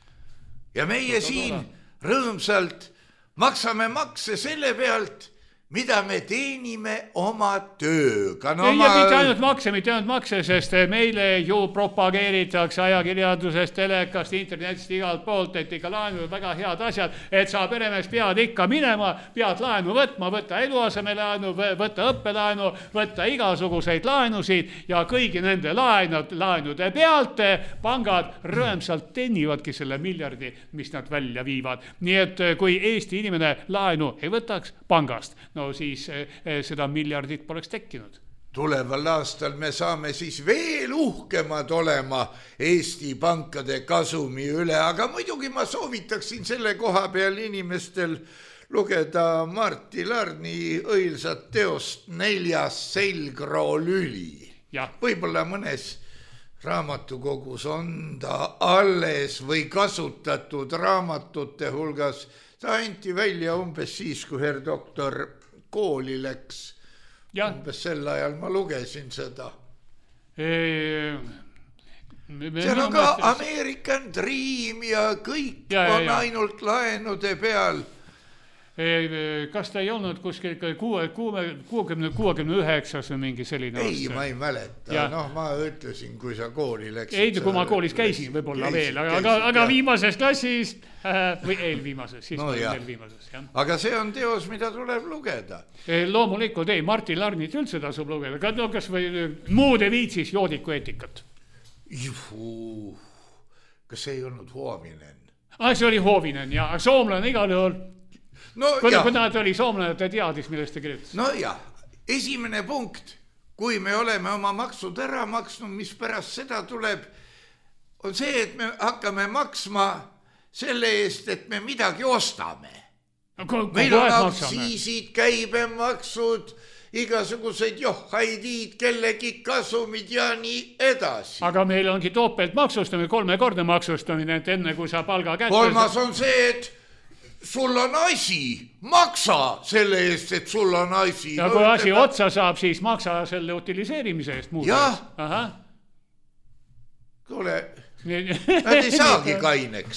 Ja meie siin rõõmsalt maksame makse selle pealt, mida me teenime oma tööga. No, ei, ma... ja mitte ainult makse, mitte ainult makse, sest meile ju propageeritakse ajakirjandusest, telekast, internetist, igalt poolt, et ikka laenu väga head asjad, et sa peremees pead ikka minema, pead laenu võtma, võtta eluaseme laenu, võtta õppelaenu, võtta igasuguseid laenusid ja kõigi nende laenud, laenude pealt pangad rõõmsalt tennivadki selle miljardi, mis nad välja viivad. Nii et kui Eesti inimene laenu ei võtaks pangast, no siis eh, seda miljardit poleks tekkinud. Tuleval aastal me saame siis veel uhkemad olema Eesti pankade kasumi üle, aga muidugi ma soovitaksin selle koha peal inimestel lugeda Martti Larni õilsat teost Neljas selgroolüli. Võib-olla mõnes raamatukogus on ta alles või kasutatud raamatute hulgas. Ta anti välja umbes siis, kui herr doktor kooli läks. Ja. Umbes sel ajal ma lugesin seda. E... Seal on ka American Dream ja kõik ja, on ja, ja. ainult laenude peal. Kas ta ei olnud kuskil kuuekümne üheksas või mingi selline ei, aasta? Ma ei mäleta. Ja. Noh, ma ütlesin, kui sa kooli läksid. Ei, kui ma koolis käisin võib-olla käisid, veel, aga, käisid, aga viimases klassis äh, või eelviimases, siis no, ja. eelviimases. Ja. Aga see on teos, mida tuleb lugeda. Loomulikult ei, Martti Larnit üldse tasub lugeda. No, kas või muude viitsis joodiku eetikat? Juhu, kas see ei olnud Hoovinen? Ah, see oli Hoovinen, ja soomlane igal juhul. No, kui nad oli soomlane, ta teadis, millest ta kirjutas. No ja, esimene punkt, kui me oleme oma maksud ära maksnud, mis pärast seda tuleb, on see, et me hakkame maksma selle eest, et me midagi ostame. No, meil on aktsiisid, käibemaksud, igasugused johhaidiid, kellegi kasumid ja nii edasi. Aga meil ongi toopelt maksustamine, kolmekordne maksustamine, et enne kui sa palga kätte... Kolmas on see, et sul on asi, maksa selle eest, et sul on asi. Ja kui asi otsa saab, siis maksa selle utiliseerimise eest. Jah. Kuule, nad ei saagi kaineks.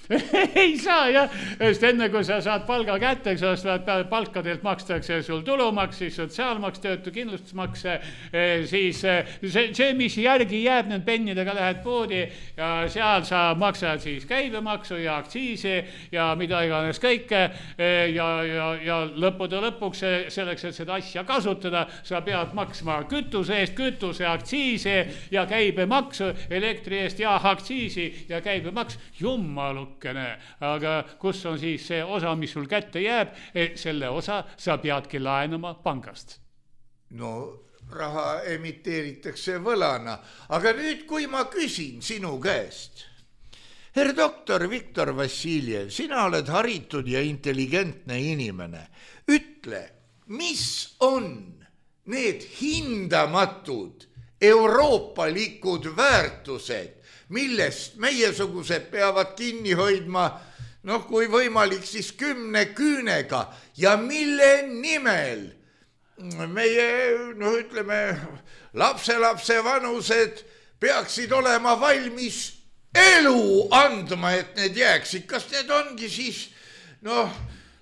ei saa jah, sest enne kui sa saad palga kätte, sa palkadelt makstakse sul tulumaks, siis sotsiaalmaks, töötukindlustusmaks, siis see, see, mis järgi jääb, need pennidega lähed poodi ja seal sa maksad siis käibemaksu ja aktsiisi ja mida iganes kõike ja, ja, ja lõppude lõpuks selleks, et seda asja kasutada, sa pead maksma kütuse eest, kütuse aktsiisi ja käibemaksu, elektri eest ja aktsiisi ja käibemaks, jummaluk. Aga kus on siis see osa, mis sul kätte jääb, selle osa sa peadki laenama pangast. No raha emiteeritakse võlana, aga nüüd kui ma küsin sinu käest, herr doktor Viktor Vassiljev, sina oled haritud ja intelligentne inimene, ütle, mis on need hindamatud euroopalikud väärtused, millest meiesugused peavad kinni hoidma, noh, kui võimalik, siis kümne küünega ja mille nimel meie, noh, ütleme, lapselapse vanused peaksid olema valmis elu andma, et need jääksid. Kas need ongi siis, noh,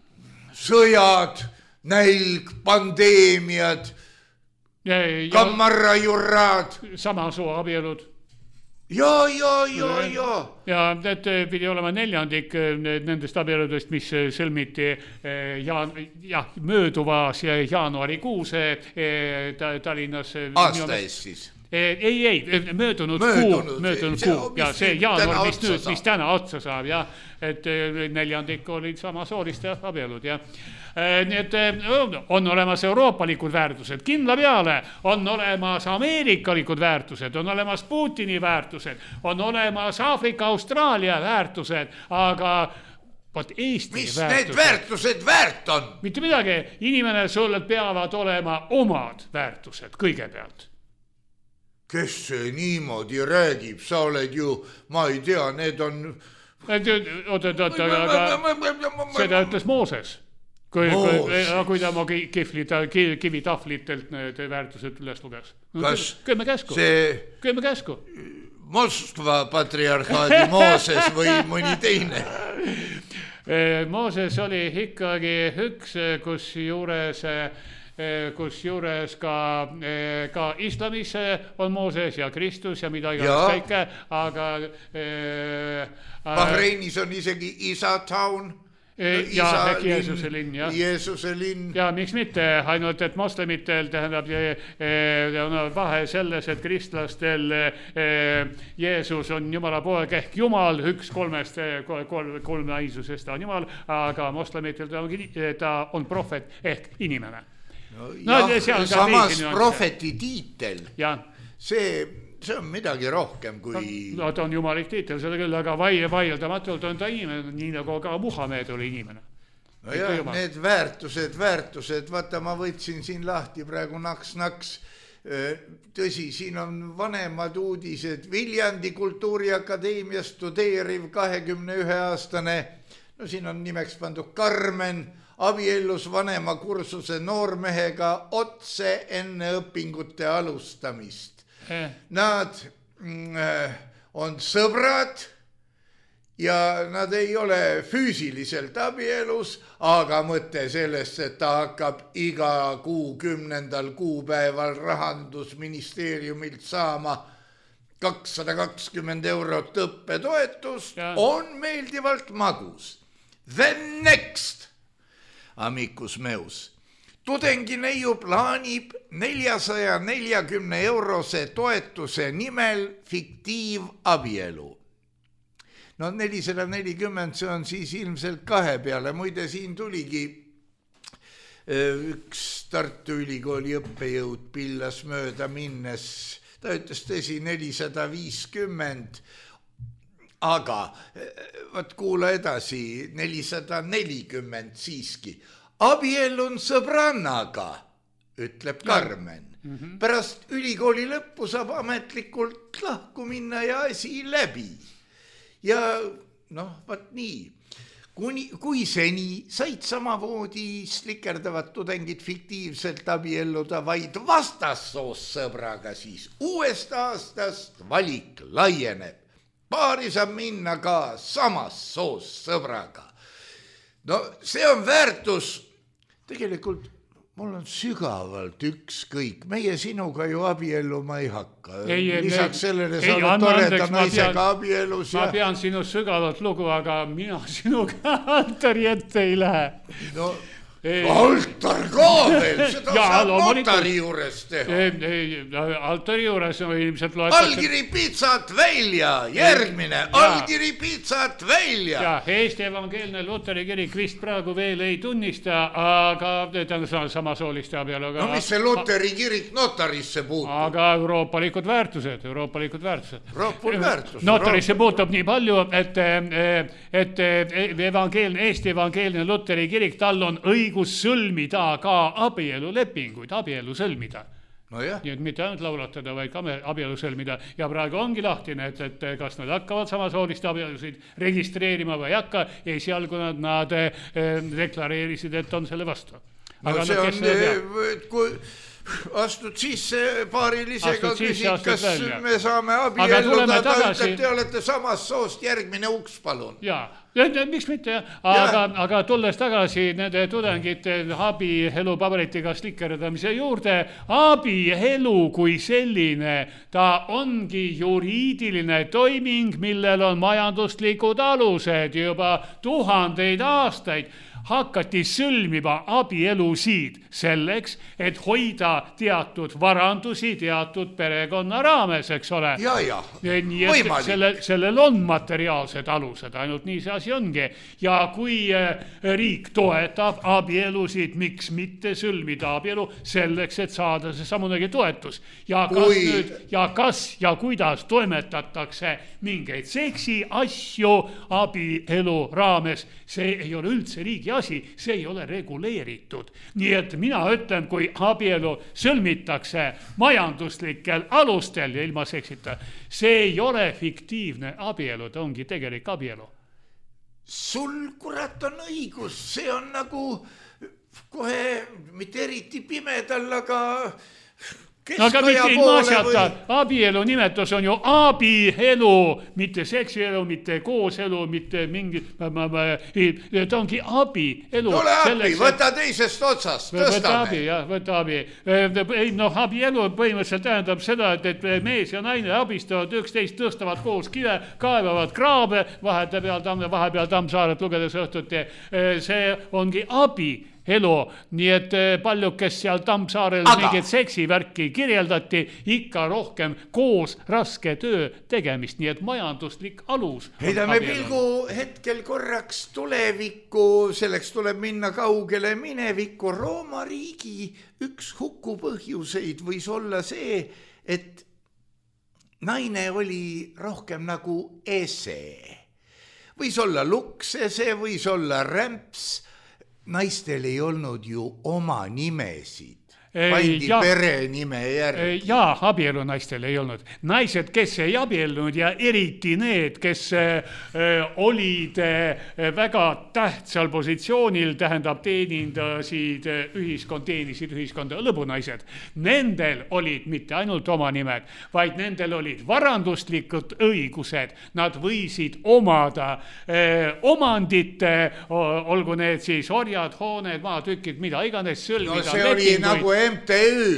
sõjad, nälg, pandeemiad, kammarrajurrad, sama soo abielud? Ja, ja, ja, ja. Ja need pidi olema neljandik nendest abieludest, mis sõlmiti jaan, ja, mööduvas jaanuarikuus Tallinnas. Aasta eest siis? Ei, ei, möödunud, möödunud kuu, möödunud see, kuu ja see jaanuar, mis nüüd, mis täna otsa saab, ja, et neljandik olid samasooliste abielud, ja. Nii et on olemas euroopalikud väärtused, kindla peale, on olemas ameerikalikud väärtused, on olemas Putini väärtused, on olemas Aafrika, Austraalia väärtused, aga Pot Eesti mis väärtused, need väärtused väärt on? Mitte midagi, inimene sul peavad olema omad väärtused kõigepealt. Kes see niimoodi räägib, sa oled ju, ma ei tea, need on... Oota, oota, aga seda ütles Mooses. Kui, kui, kui ta oma kiflita, kivitahvlitelt need väärtused üles luges. Kas Kööme käsku. See Kööme käsku. Moskva patriarhaadi Mooses või mõni teine? Mooses oli ikkagi üks, kus juures... kus juures ka, ka islamis on Mooses ja Kristus ja mida iganes kõike, aga Bahreinis on isegi Isataun. Ja, ehk Jeesuse linn, jah. Jeesuse linn. Ja miks mitte, ainult et moslemitel tähendab no, vahe selles, et kristlastel Jeesus on Jumala poeg ehk Jumal, üks kolmest, kolm, kolm aisusest ta on Jumal, aga moslemitel ta on, ta on prohvet ehk inimene. No, no, jah, samas prohveti tiitel, see, see on midagi rohkem kui... No ta on jumalik tiitel, seda küll, aga vaieldamatult on ta inimene, nii nagu ka Muhamed oli inimene. No jah, need väärtused, väärtused, vaata, ma võtsin siin lahti praegu naks-naks. Tõsi, siin on vanemad uudised, Viljandi Kultuuriakadeemia studeeriv kahekümne ühe aastane, no siin on nimeks pandud Karmen, abiellus vanema kursuse noormehega otse enne õpingute alustamist. Nad on sõbrad ja nad ei ole füüsiliselt abielus, aga mõte sellest, et ta hakkab iga kuu kümnendal kuupäeval Rahandusministeeriumilt saama kakssada kakskümmend eurot õppetoetust, on meeldivalt magus. The next! Amicus meus. Tudengi neiu plaanib neljasaja neljakümne eurose toetuse nimel fiktiivabielu. No nelisada nelikümmend, see on siis ilmselt kahe peale. Muide, siin tuligi üks Tartu Ülikooli õppejõud pillas mööda minnes. Ta ütles tõsi nelisada viiskümmend. Aga, võt kuula edasi, nelisada nelikümmend siiski. Abiellun sõbrannaga, ütleb Karmen. Mm-hmm. Pärast ülikooli lõppu saab ametlikult lahku minna ja asi läbi. Ja noh, võt nii. Kuni, kui seni said samamoodi slikerdavad tudengid fiktiivselt abielluda vaid vastassoos sõbraga, siis uuest aastast valik laieneb. paari saab minna ka samast soost sõbraga. No see on väärtus. Tegelikult mul on sügavalt ükskõik. Meie sinuga ju abielluma ei hakka. Ei, Lisaks sellele ei, sa oled toreda naisega pean, abielus. Ma ja... pean sinu sügavalt lugu, aga mina sinuga altari ette ei lähe. No... altar ka veel, seda ja, saab notari juures teha. Altari juures on ilmselt loetakse... Allkiri pitsat välja, järgmine, ja. Allkiri pitsat välja. Ja, Eesti evangeelne Luteri kirik vist praegu veel ei tunnista, aga ta on samasooliste abieluga. No mis see Luteri kirik notarisse puutub? Aga euroopalikud väärtused, euroopalikud väärtused. Euroopalikud väärtused. Notarisse puutub nii palju, et, et evangeelne, Eesti evangeelne Luteri kirik, tal on õigus sõlmida ka abielulepinguid, abielu sõlmida. No jah. Nii et mitte ainult laulatada, vaid ka abielu sõlmida. Ja praegu ongi lahtine, et, et kas nad hakkavad samasooliste abielusid registreerima või ei hakka, ei seal, kui nad, nad deklareerisid, et on selle vastu. Aga no see on, et kui astud sisse paarilisega, küsid, kas välja. Me saame abielluda, ta ütleb, te olete samast soost, järgmine uks, palun. Jaa. Miks mitte, aga, aga tulles tagasi nende tudengite abielu paberitiga slikerdamise juurde, abielu kui selline, ta ongi juriidiline toiming, millel on majanduslikud alused juba tuhandeid aastaid. Hakati sõlmima abielusid selleks, et hoida teatud varandusi teatud perekonna raames, eks ole. Ja, ja, nii et selle, sellel on materiaalsed alused, ainult nii see asi ongi. Ja kui riik toetab abielusid, miks mitte sõlmida abielu selleks, et saada see samunegi toetus. Ja kas, kui... nüüd, ja kas ja kuidas toimetatakse mingeid seksi asju abielu raames, see ei ole üldse riigi asi, see ei ole reguleeritud. Nii et mina ütlen, kui abielu sõlmitakse majanduslikel alustel ja ilma seksita, see ei ole fiktiivne abielu, ta ongi tegelik abielu. Sul kurat on õigus, see on nagu kohe mitte eriti pimedal, aga... Aga mitte ilmaasjata, või... abielu nimetus on ju abielu, mitte seksielu, mitte kooselu, mitte mingi, ma, ma, ma, ta ongi abielu. Tule abi, võta teisest otsast, tõstame. Võta abi, jah, võta abi. No, abielu põhimõtteliselt tähendab seda, et, et mees ja naine abistavad üksteist, tõstavad koos kive, kaevavad kraabe, vahepeal, vahepeal Tammsaaret lugedes õhtuti, see ongi abi. Elu, nii et palju, kes seal Tammsaarel aga... mingit seksivärki kirjeldati, ikka rohkem koos raske töö tegemist, nii et majanduslik alus. Heidame pilgu hetkel korraks tulevikku, selleks tuleb minna kaugele minevikku. Rooma riigi üks huku põhjuseid võis olla see, et naine oli rohkem nagu ese. Võis olla luksese, võis olla rämps. Naistel ei olnud ju oma nimesid. Pandi ja, pere nime järgi. Jaa, abielu naistel ei olnud. Naised, kes ei abielnud ja eriti need, kes äh, olid äh, väga tähtsal positsioonil, tähendab teenindasid ühiskond, teenisid ühiskonda lõbunaised. Nendel olid mitte ainult oma nimed, vaid nendel olid varanduslikud õigused. Nad võisid omada äh, omandit, olgu need siis orjad, hooned, maatükid, mida iganes sõlmida. No see oli nagu M T Ü.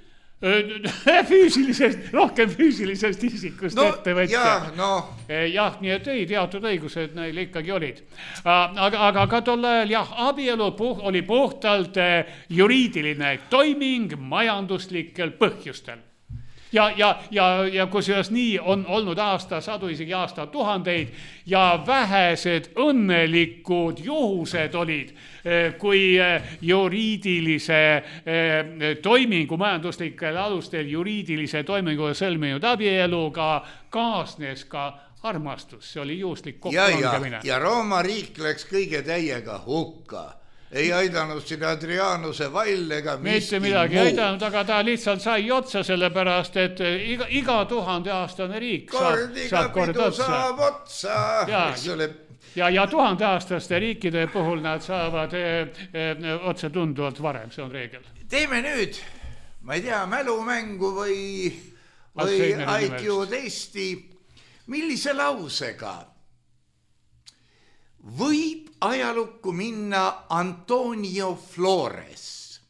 Füüsilisest, rohkem füüsilisest isikust no, ettevõtja. Jah, no. jah, nii et ei, teatud õigused neil ikkagi olid. Aga, aga ka tol ajal, jah, abielu puh, oli puhtalt juriidiline toiming majanduslikel põhjustel. Ja, ja, ja, ja kusjuures nii on olnud aasta sadu, isegi aasta tuhandeid ja vähesed õnnelikud juhused olid, kui juriidilise toimingu, majanduslikel alustel juriidilise toimingu sõlminud abieluga kaasnes ka armastus. See oli juhuslik kokkulangemine. Ja, ja, ja Rooma riik läks kõige täiega hukka. Ei aidanud siin Adrianuse vall ega miski mitte midagi muu. Aidanud, aga ta lihtsalt sai otsa sellepärast, et iga, iga tuhande aastane riik saab, saab kord otsa. Saab otsa. Ja, ja, ja tuhande aastaste riikide puhul nad saavad e, e, otsa tunduvalt varem, see on reegel. Teeme nüüd, ma ei tea, mälumängu või, või I Q testi. millise lausega võib ajalukku minna Antonio Flores?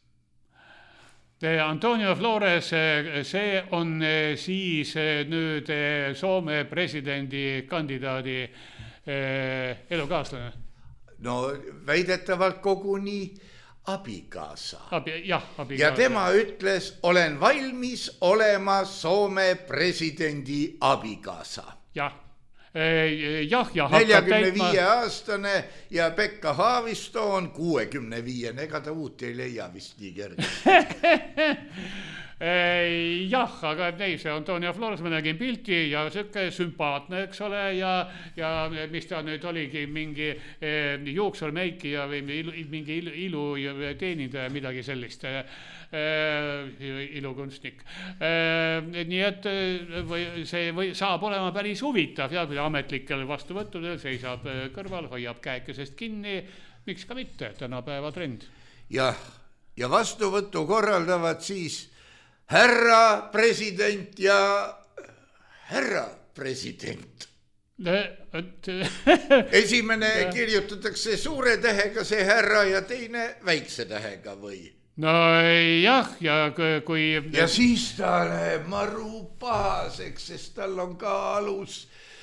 Antonio Flores, see on siis nüüd Soome presidendi kandidaadi elukaaslane. No väidetavalt koguni abikaasa. Abi, jah, abikaasa. Ja tema ütles, olen valmis olema Soome presidendi abikaasa. Jah. Jah, ja neljakümne viie aastane ja Pekka Haavisto on kuuekümne viiene, ega ta uut ei leia vist nii kerge. Jah, aga ei, see Antonio Flores, ma nägin pilti ja söke sümpaatne, eks ole, ja, ja mis ta nüüd oligi, mingi eh, juuksurmeiki ja või ilu, mingi ilu, ilu teenindaja, midagi sellist. ilukunstnik. Nii et või, see või, saab olema päris huvitav ja kui ametlikel vastuvõttudel seisab kõrval, hoiab käekesest kinni, miks ka mitte, tänapäeva trend. Jah, ja vastuvõttu korraldavad siis härra president ja härra president. Esimene kirjutatakse suure tähega see härra ja teine väikse tähega või? No jah, ja kui... Ja siis ta läheb maru pahaseks, sest tal on ka alus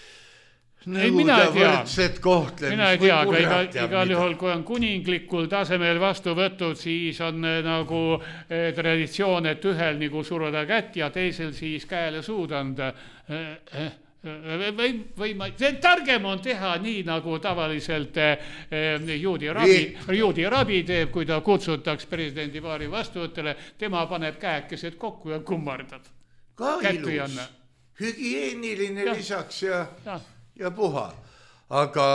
nõuda võrdset kohtlemist. Mina ei tea, aga igal, igal juhul, kui on kuninglikul tasemel vastu võtud, siis on nagu eh, traditsioon, et ühel nagu suruda kätt ja teisel siis käele suud anda. Eh, eh. Või, või ma, see targem on teha nii, nagu tavaliselt eh, juudi, rabi, juudi rabi teeb, kui ta kutsutaks presidendi paari vastuvõttele, tema paneb käekesed kokku ja kummardab. Ka ilus, hügieeniline ja. Lisaks ja, ja. ja puha. Aga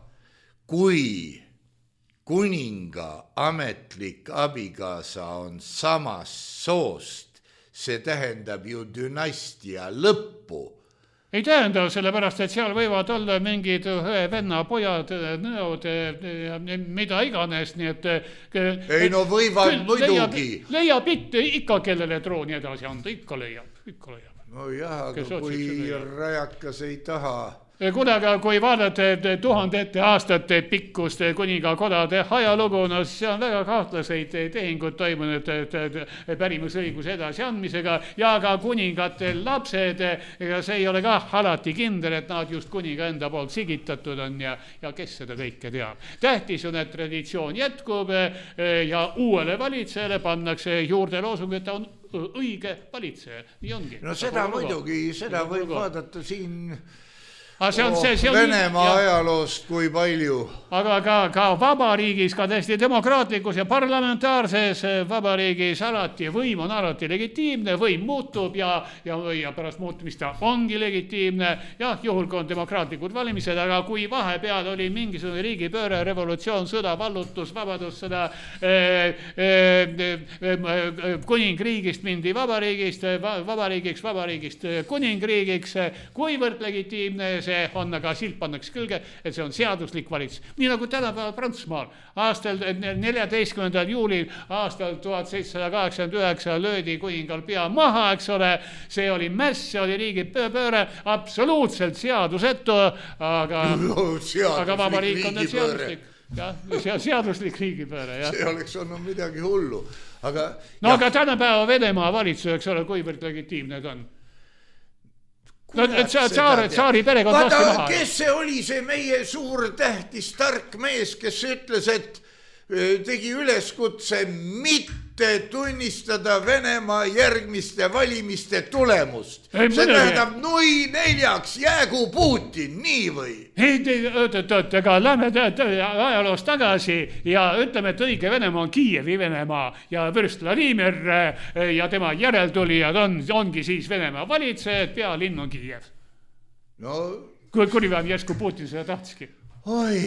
kui kuninga ametlik abikaasa on samast soost, see tähendab ju dünastia lõppu. Ei tähenda, sellepärast, et seal võivad olla mingid venna, pojad, nõod, mida iganes, nii et... Ei no võivad muidugi. Leiab, leiab ikka, ikka kellele trooni edasi anda, ikka leiab, ikka leiab. No jah, aga kui rajakas ei taha... Kunaga, kui vaadata tuhandete aastate pikkust kuningakodade ajalugu, no see on väga kahtlaseid tehingud toimunud pärimusõiguse edasiandmisega ja ka kuningatel lapsed, ega see ei ole ka alati kindel, et nad just kuninga enda poolt sigitatud on ja, ja kes seda kõike teab. Tähtis on, et traditsioon jätkub ja uuele valitsejale pannakse juurde loosung, et ta on õige valitseja. Nii ongi. No seda muidugi, seda võib vaadata siin... Ah, see on see, see on Venemaa ajaloost kui palju. Aga ka, ka vabariigis, ka täiesti demokraatlikus ja parlamentaarses vabariigis alati võim on alati legitiimne, võim muutub ja, ja, ja pärast muutumist ta ongi legitiimne. Jah, juhul kui on demokraatlikud valimised, aga kui vahepeal oli mingisugune riigipööre, revolutsioon, sõda, vallutus, vabadussõda, eh, eh, kuningriigist mindi vabariigist, vabariigiks, vabariigist kuningriigiks, kuivõrd legitiimne see on, aga silt pannaks külge, et see on seaduslik valitsus. Nii nagu tänapäeval Prantsusmaal. Aastal neljateistkümnendal juulil aastal tuhat seitsesada kaheksakümmend üheksa löödi kuningal pea maha, eks ole. See oli mäss, see oli riigipööre, absoluutselt seadusetu, aga, no, aga vabariik on seaduslik. Jah, seaduslik riigipööre. Jah. See oleks olnud midagi hullu. Aga, no jah. Aga tänapäeva Venemaa valitsus, eks ole, kuivõrd legitiimne ta on. No, et saari, saari perekond vaata, maha. Kes see oli see meie suur tähtis tark mees, kes ütles, et tegi üleskutse mitte tunnistada Venemaa järgmiste valimiste tulemust. Ei, see tähendab nui neljaks, jäägu Putin, nii või? Ei, oot, aga lähme ajaloos tagasi ja ütleme, et õige Venemaa on Kiievi Venemaa ja Vürst Vladimir ja tema järeltulijad on, ongi siis Venemaa valitsejad, pealinn on Kiiev. No... Kui kuni vähem järsku Putin seda tahtski. Oi,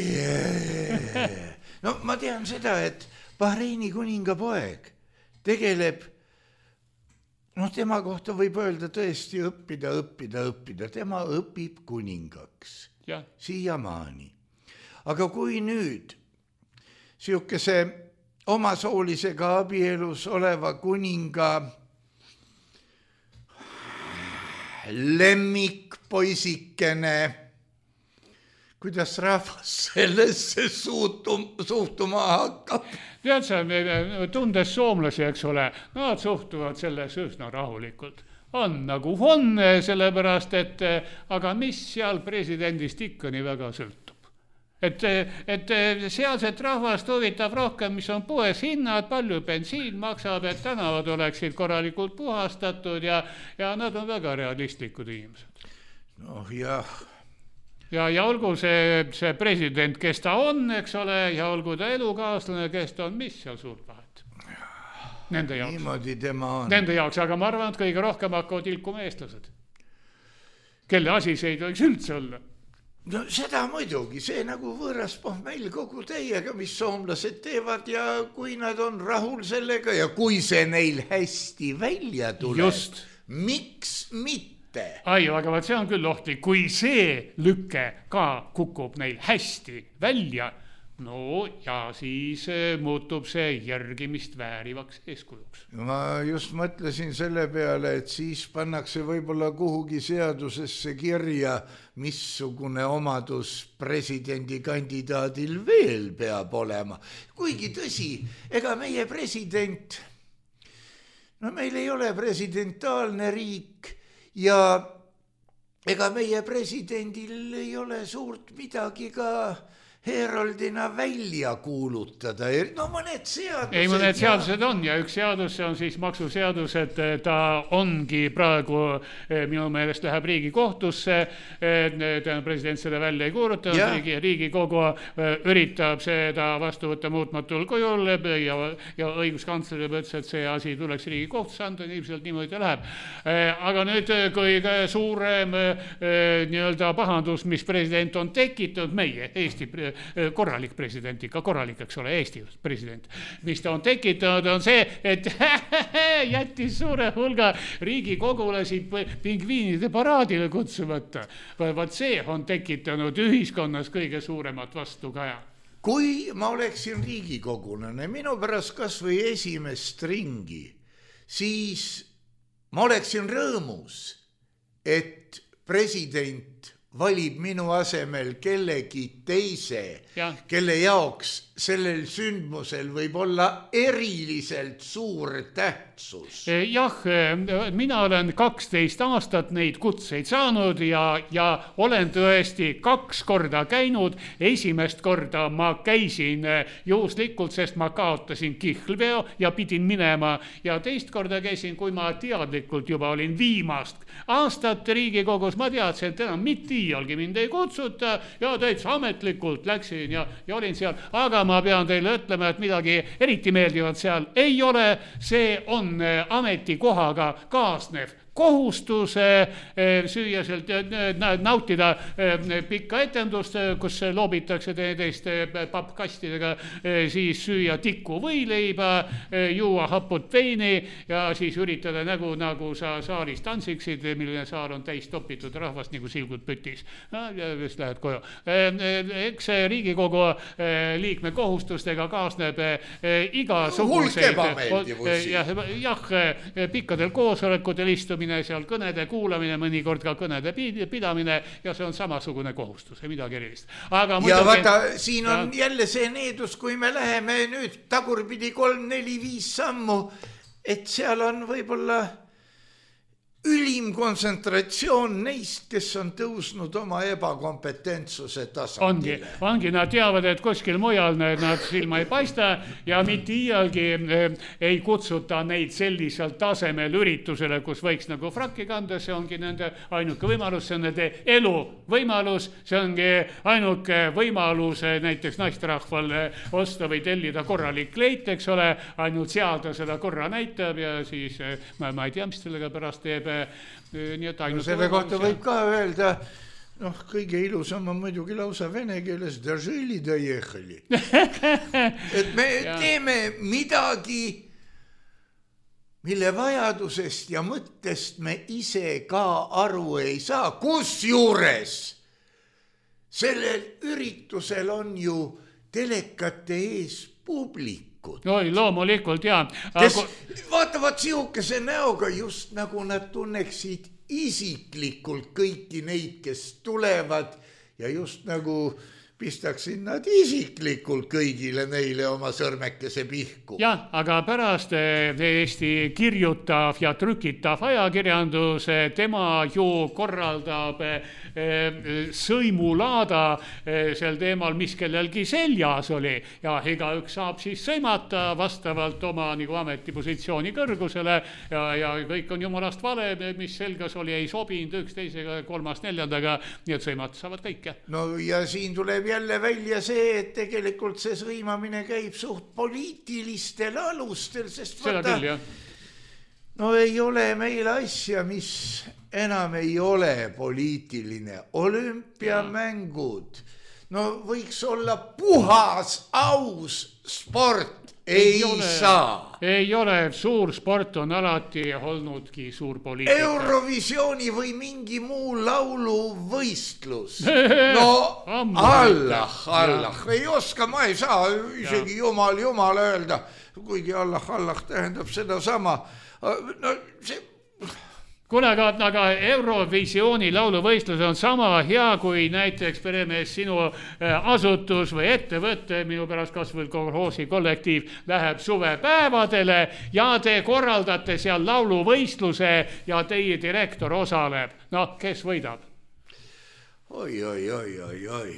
no ma tean seda, et Bahreini kuninga poeg tegeleb, no tema kohta võib öelda tõesti õppida, õppida, õppida. Tema õpib kuningaks ja. Siiamaani. Aga kui nüüd siukese omasoolisega abielus oleva kuninga lemmikpoisikene. Kuidas rahvas sellesse suhtum, suhtuma hakkab? Tead sa, tundes soomlasi, eks ole, nad suhtuvad selles üsna rahulikult. On nagu on, sellepärast, et aga mis seal presidendist ikka nii väga sõltub. Et, et sealset rahvast huvitab rohkem, mis on poes hinnad, palju bensiin maksab, et tänavad oleksid korralikult puhastatud ja, ja nad on väga realistlikud inimesed. Noh, jah. Ja, ja olgu see, see president, kes ta on, eks ole, ja olgu ta elukaaslane, kes ta on, mis seal suurt vahet. Nende jaoks. Niimoodi tema on. Nende jaoks, aga ma arvan, et kõige rohkem hakkavad ilkuma eestlased. Kelle asi see ei tohiks üldse olla. No seda muidugi, see nagu võõras pohmell kogu teiega, mis soomlased teevad ja kui nad on rahul sellega ja kui see neil hästi välja tuleb. Just. Miks mitte? Ai, aga vaat see on küll ohtlik, kui see lükke ka kukub neil hästi välja, no ja siis muutub see järgimist väärivaks eeskujuks. Ma just mõtlesin selle peale, et siis pannakse võib-olla kuhugi seadusesse kirja, missugune omadus presidendikandidaadil veel peab olema. Kuigi tõsi, ega meie president, no meil ei ole presidentaalne riik, ja ega meie presidendil ei ole suurt midagi ka Heroldina välja kuulutada. No mõned seadused... Ei, mõned seadused on ja üks seadus, see on siis maksuseadus, et ta ongi praegu, minu meelest läheb Riigikohtusse, president seda välja ei kuulutanud, riigi, Riigikogu üritab seda vastu võtta muutmatul kujul ja, ja õiguskantsler ütles, et see asi tuleks Riigikohtusse anda, ilmselt niimoodi läheb. Aga nüüd, kui suurem nii-öelda pahandus, mis president on tekitanud, meie, Eesti president, korralik president, ikka korralik, eks ole, Eesti president, mis ta on tekitanud, on see, et jättis suure hulga riigikogulasi pingviinide paraadile kutsumata. Vaat see on tekitanud ühiskonnas kõige suuremat vastukaja. Kui ma oleksin riigikogulane, minu pärast kas või esimest ringi, siis ma oleksin rõõmus, et president valib minu asemel kellegi teise, ja. Kelle jaoks sellel sündmusel võib olla eriliselt suur tähtsus. Jah, mina olen kaksteist aastat neid kutseid saanud ja, ja olen tõesti kaks korda käinud. Esimest korda ma käisin juhuslikult, sest ma kaotasin kihlveo ja pidin minema. Ja teist korda käisin, kui ma teadlikult juba olin viimast aastat Riigikogus. Ma teadsin, et enam mitte iialgi mind ei kutsuta ja täitsa ametlikult läksin ja, ja olin seal. Aga ma pean teile ütlema, et midagi eriti meeldivat seal ei ole. See on ametikohaga kaasnev kohustus süüa sealt, nautida pikka etendust, kus loobitakse teist pappkastidega, siis süüa tikku võileiba, juua haput veini ja siis üritada nägu, nagu sa saalis tantsiksid, milline saar on täis topitud rahvast nagu silgud pütis. No, ja just lähed koju. Eks Riigikogu liikme kohustustega kaasneb igasuguseid jah, jah, pikkadel koosolekutel istumine, seal kõnede kuulamine, mõnikord ka kõnede pidamine ja see on samasugune kohustus, midagi erilist. Aga ja vaata, siin on ja... jälle see needus, kui me läheme nüüd tagurpidi kolm, neli, viis sammu, et seal on võib-olla ülim kontsentratsioon neist, kes on tõusnud oma ebakompetentsuse tasandile. Ongi, ongi, nad teavad, et kuskil mujal nad silma ei paista ja mitte iialgi ei kutsuta neid sellisel tasemel üritusele, kus võiks nagu frakki kanda, see ongi nende ainuke võimalus, see on nende elu võimalus, see ongi ainuke võimalus näiteks naisterahval osta või tellida korralik kleit, eks ole, ainult seal ta seda korra näitab ja siis ma, ma ei tea, mis sellega pärast teeb. Nii et ainult no selle kohta võib ka öelda, noh, kõige ilusam on muidugi lausa vene keeles dažili dajehali. Et me teeme midagi, mille vajadusest ja mõttest me ise ka aru ei saa. Kus juures sellel üritusel on ju telekate ees publik. Oi, loomulikult, jaa. Kes vaatavad sihukese näoga just nagu nad tunneksid isiklikult kõiki neid, kes tulevad ja just nagu pistaksin nad isiklikult kõigile neile oma sõrmekese pihku. jah, aga pärast Eesti kirjutav ja trükitav ajakirjandus, tema ju korraldab sõimulaada sel teemal, mis kellelgi seljas oli ja igaüks saab siis sõimata vastavalt oma nagu ametipositsiooni kõrgusele ja, ja kõik on jumalast vale, mis selgas oli, ei sobinud üksteisega, kolmas neljandaga, nii et sõimata saavad kõike. No ja siin tuleb jälle välja see, et tegelikult see sõimamine käib suht poliitilistel alustel, sest seda vaata, küll, jah. no ei ole meil asja, mis enam ei ole poliitiline. Olümpiamängud, no võiks olla puhas, aus sport, ei, ei ole, saa. Ei ole, suur sport on alati olnudki suur poliitika. Eurovisiooni või mingi muu lauluvõistlus. No Allah, Allah, ei oska, ma ei saa isegi ja. jumal, jumal öelda, kuigi Allah, Allah tähendab seda sama. No see... Kuule, aga, aga Eurovisiooni lauluvõistlus on sama hea, kui näiteks peremees sinu asutus või ettevõtte, minu pärast kasvõi kolhoosi kollektiiv, läheb suvepäevadele ja te korraldate seal lauluvõistluse ja teie direktor osaleb. No, kes võidab? Oi, oi, oi, oi, oi.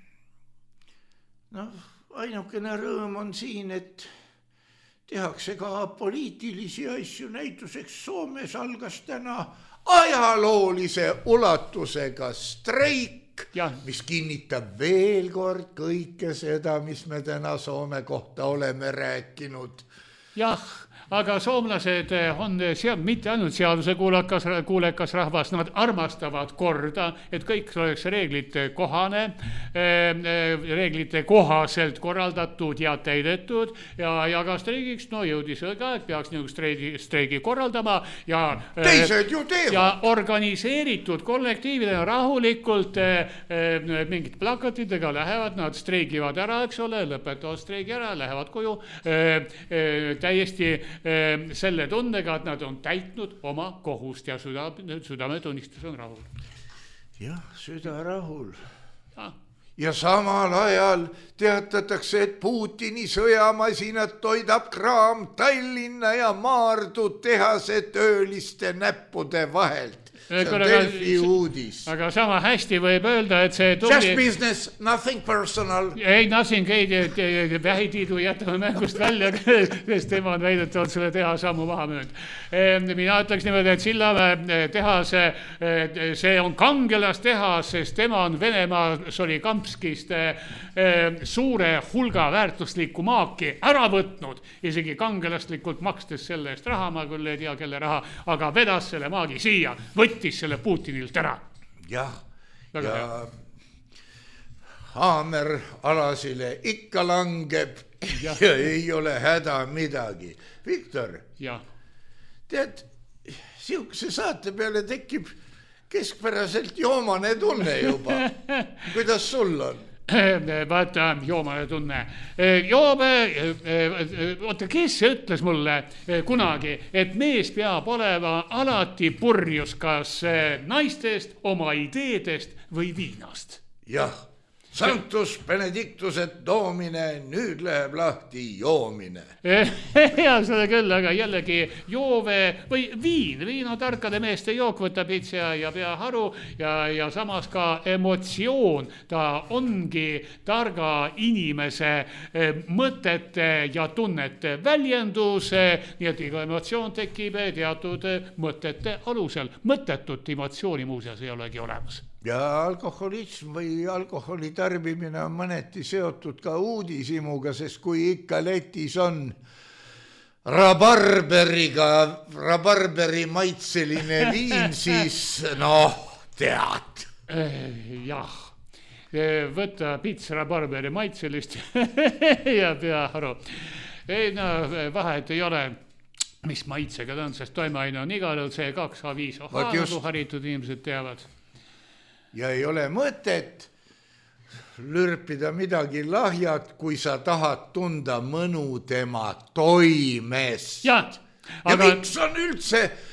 No, ainukene rõõm on siin, et tehakse ka poliitilisi asju, näituseks Soomes algas täna ajaloolise ulatusega streik, ja. mis kinnitab veel kord kõike seda, mis me täna Soome kohta oleme rääkinud. Jah, aga soomlased on seal mitte ainult seaduse kuulekas, kuulekas rahvas, nad armastavad korda, et kõik oleks reeglite kohane, reeglite kohaselt korraldatud ja täidetud ja, ja ka streigiks, no jõudis õige aeg, peaks nagu streigi, streigi korraldama ja, teised ju teevad. Ja organiseeritud kollektiividena rahulikult mingid plakatidega lähevad, nad streigivad ära, eks ole, lõpetavad streigi ära, lähevad koju täiesti selle tundega, et nad on täitnud oma kohust ja süda, südametunnistus on rahul. Jah, süda rahul. Ja. ja samal ajal teatatakse, et Putini sõjamasinat toidab kraam Tallinna ja Maardu tehase tööliste näppude vahelt. See on Delfi uudis. Aga sama hästi võib öelda, et see tuli... Just business, nothing personal. Ei, nothing, ei, vähitiidu jätame mängust välja, sest tema on väidetavalt selle tehase ammu maha möönud. Mina ütleks niimoodi, et Sillamäe tehase, see on kangelastehas, sest tema on Venemaa Solikampskist suure hulga väärtuslikku maaki ära võtnud, isegi kangelastlikult makstes selle eest raha, ma küll ei tea, kelle raha, aga vedas selle maagi siia, võttis selle Putinilt ära. Jah, ja haamer alasile ikka langeb ja, ja ei ole häda midagi. Viktor, ja. tead, siukse saate peale tekib keskpäraselt joomane tunne juba. Kuidas sul on? Vaata, joomane tunne. Joome, oota, kes ütles mulle kunagi, et mees peab olema alati purjus kas naistest, oma ideedest või viinast? Jah, Sanctus Benedictus et Domine, nüüd läheb lahti joomine. Ja seda küll, aga jällegi joove või viin, viin on tarkade meeste jook, võtab itse ja pea haru ja, ja samas ka emotsioon, ta ongi targa inimese mõtete ja tunnete väljendus, nii et iga emotsioon tekib teatud mõtete alusel. Mõttetut emotsiooni muuseas ei olegi olemas. Ja alkoholism või alkoholi tarbimine on mõneti seotud ka uudishimuga, sest kui ikka letis on rabarberiga, rabarberi maitseline viin, siis noh, tead. Jah, võta pits rabarberi maitselist ja pea aru. Ei, no vahet ei ole, mis maitsega ta on, sest toimeaine on igal juhul see kaks A viis. Oha, nagu haritud inimesed teavad. Ja ei ole mõtet lürpida midagi lahjat, kui sa tahad tunda mõnu tema toimest. Ja, ja aga... miks on üldse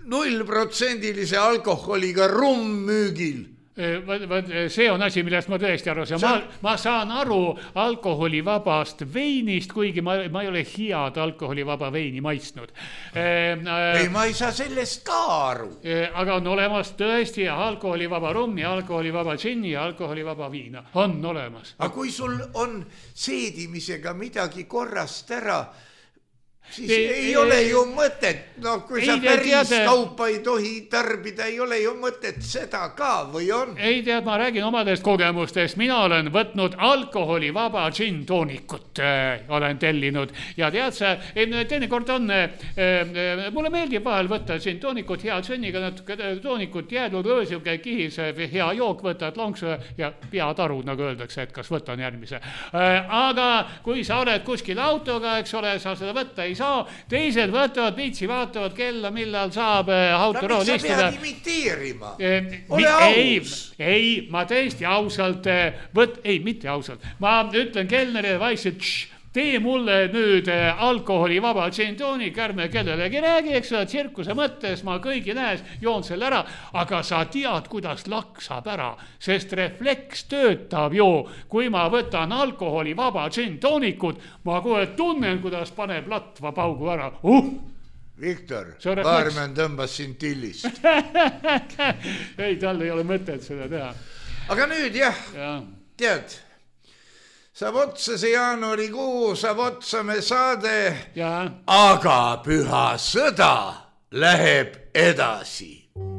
nullprotsendilise alkoholiga rumm müügil. Võt, võt, see on asi, millest ma tõesti aru saan. Ma, ma saan aru alkoholivabast veinist, kuigi ma, ma ei ole head alkoholivaba veini maitsnud. Äh, ei, ma ei saa sellest ka aru. Aga on olemas tõesti alkoholivaba rummi, alkoholivaba džinni ja alkoholivaba viina. On olemas. Aga kui sul on seedimisega midagi korrast ära, siis ei, ei, ei ole ju mõtet, no kui ei, sa päris tead, kaupa ei tohi tarbida, ei ole ju mõtet seda ka, või on? Ei tead, ma räägin omadest kogemustest, mina olen võtnud alkoholivaba džinn toonikut, äh, olen tellinud ja tead sa, teinekord on, äh, äh, mulle meeldib vahel võtta džinn toonikut, hea džinniga natuke toonikut jäädud, öösiuke kihis, hea jook, võtad lonksu ja pead aru, nagu öeldakse, et kas võtan järgmise. Äh, aga kui sa oled kuskil autoga, eks ole, sa seda võtta ei saa, teised võtavad pitsi, vaatavad kella, millal saab autorool no, istuda. Sa pead imiteerima. Ole aus. Ei, ei, ma tõesti ausalt, võt, ei, mitte ausalt. Ma ütlen kelnerile vaikselt, tš, tee mulle nüüd alkoholivaba džintoonik, ärme kellelegi räägi, eks ole, tsirkuse mõttes ma kõigi näes joon selle ära, aga sa tead, kuidas laksab ära, sest refleks töötab ju, kui ma võtan alkoholivaba džintoonikut, ma kohe tunnen, kuidas paneb latva paugu ära. Uh! Viktor, Vaarmen tõmbas sind tillist. ei, tal ei ole mõtet seda teha. Aga nüüd jah, ja. Tead, saab otsa see jaanuarikuu, saab otsa me saade, ja. Aga püha sõda läheb edasi.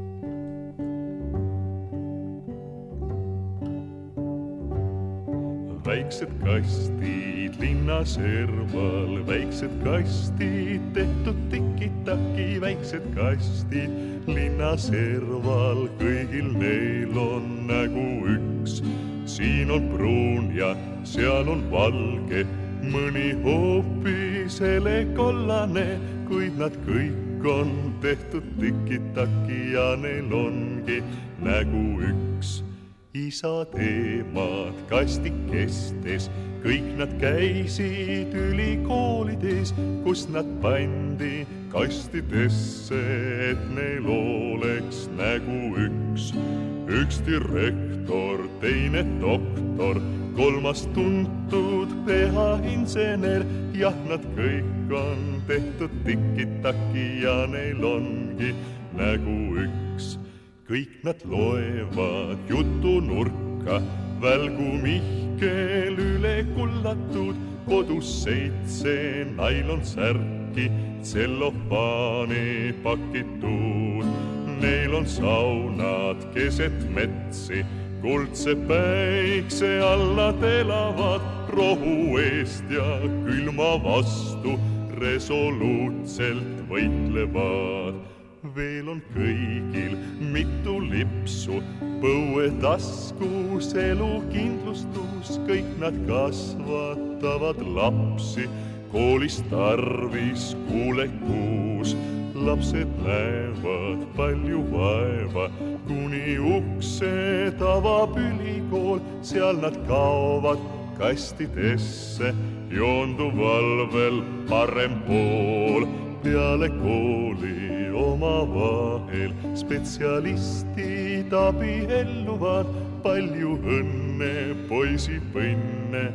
Väiksed kastid linna serval, väiksed kastid tehtud tiki-taki, väiksed kastid linna serval, kõigil neil on nägu üks. Siin on pruun ja seal on valge, mõni hoopis helekollane, kuid nad kõik on tehtud tiki-taki ja neil ongi nägu üks. Isad emad kastikestes, kõik nad käisid ülikoolides, kus nad pandi kastidesse, et neil oleks nägu üks. Üks direktor, teine doktor, kolmas tuntud peainsener, jah, nad kõik on tehtud tiki-taki ja neil ongi nägu üks. Kõik nad loevad jutunurka, välgu Mihkel üle kullatud, kodus seitse nailonsärki, tsellofaani pakitud. Neil on saunad keset metsi, kuldse päikse alla elavad, rohu eest ja külma vastu resoluutselt võitlevad. Veel on kõigil mitu lipsu, põuetaskus, elukindlustus, kõik nad kasvatavad lapsi, koolis tarvis kuulekuus. Lapsed näevad palju vaeva, kuni ukse avab ülikool, seal nad kaovad kastidesse, joonduvalvel parem pool. Peale kooli oma vahel spetsialistid abielluvad, palju õnne poisipõnne,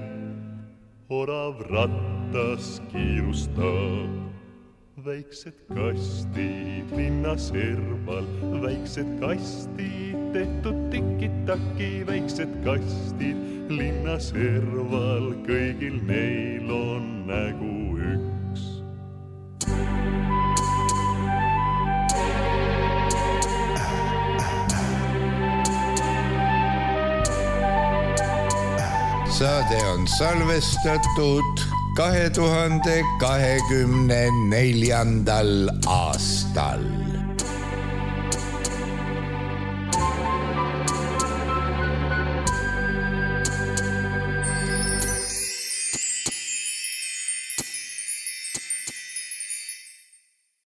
orav rattas kiirustab. Väiksed kastid linna serval, väiksed kastid tehtud tiki-taki, väiksed kastid linna serval, kõigil neil on nägu üks. Saade on salvestatud kahe tuhande kahekümne neljandal aastal.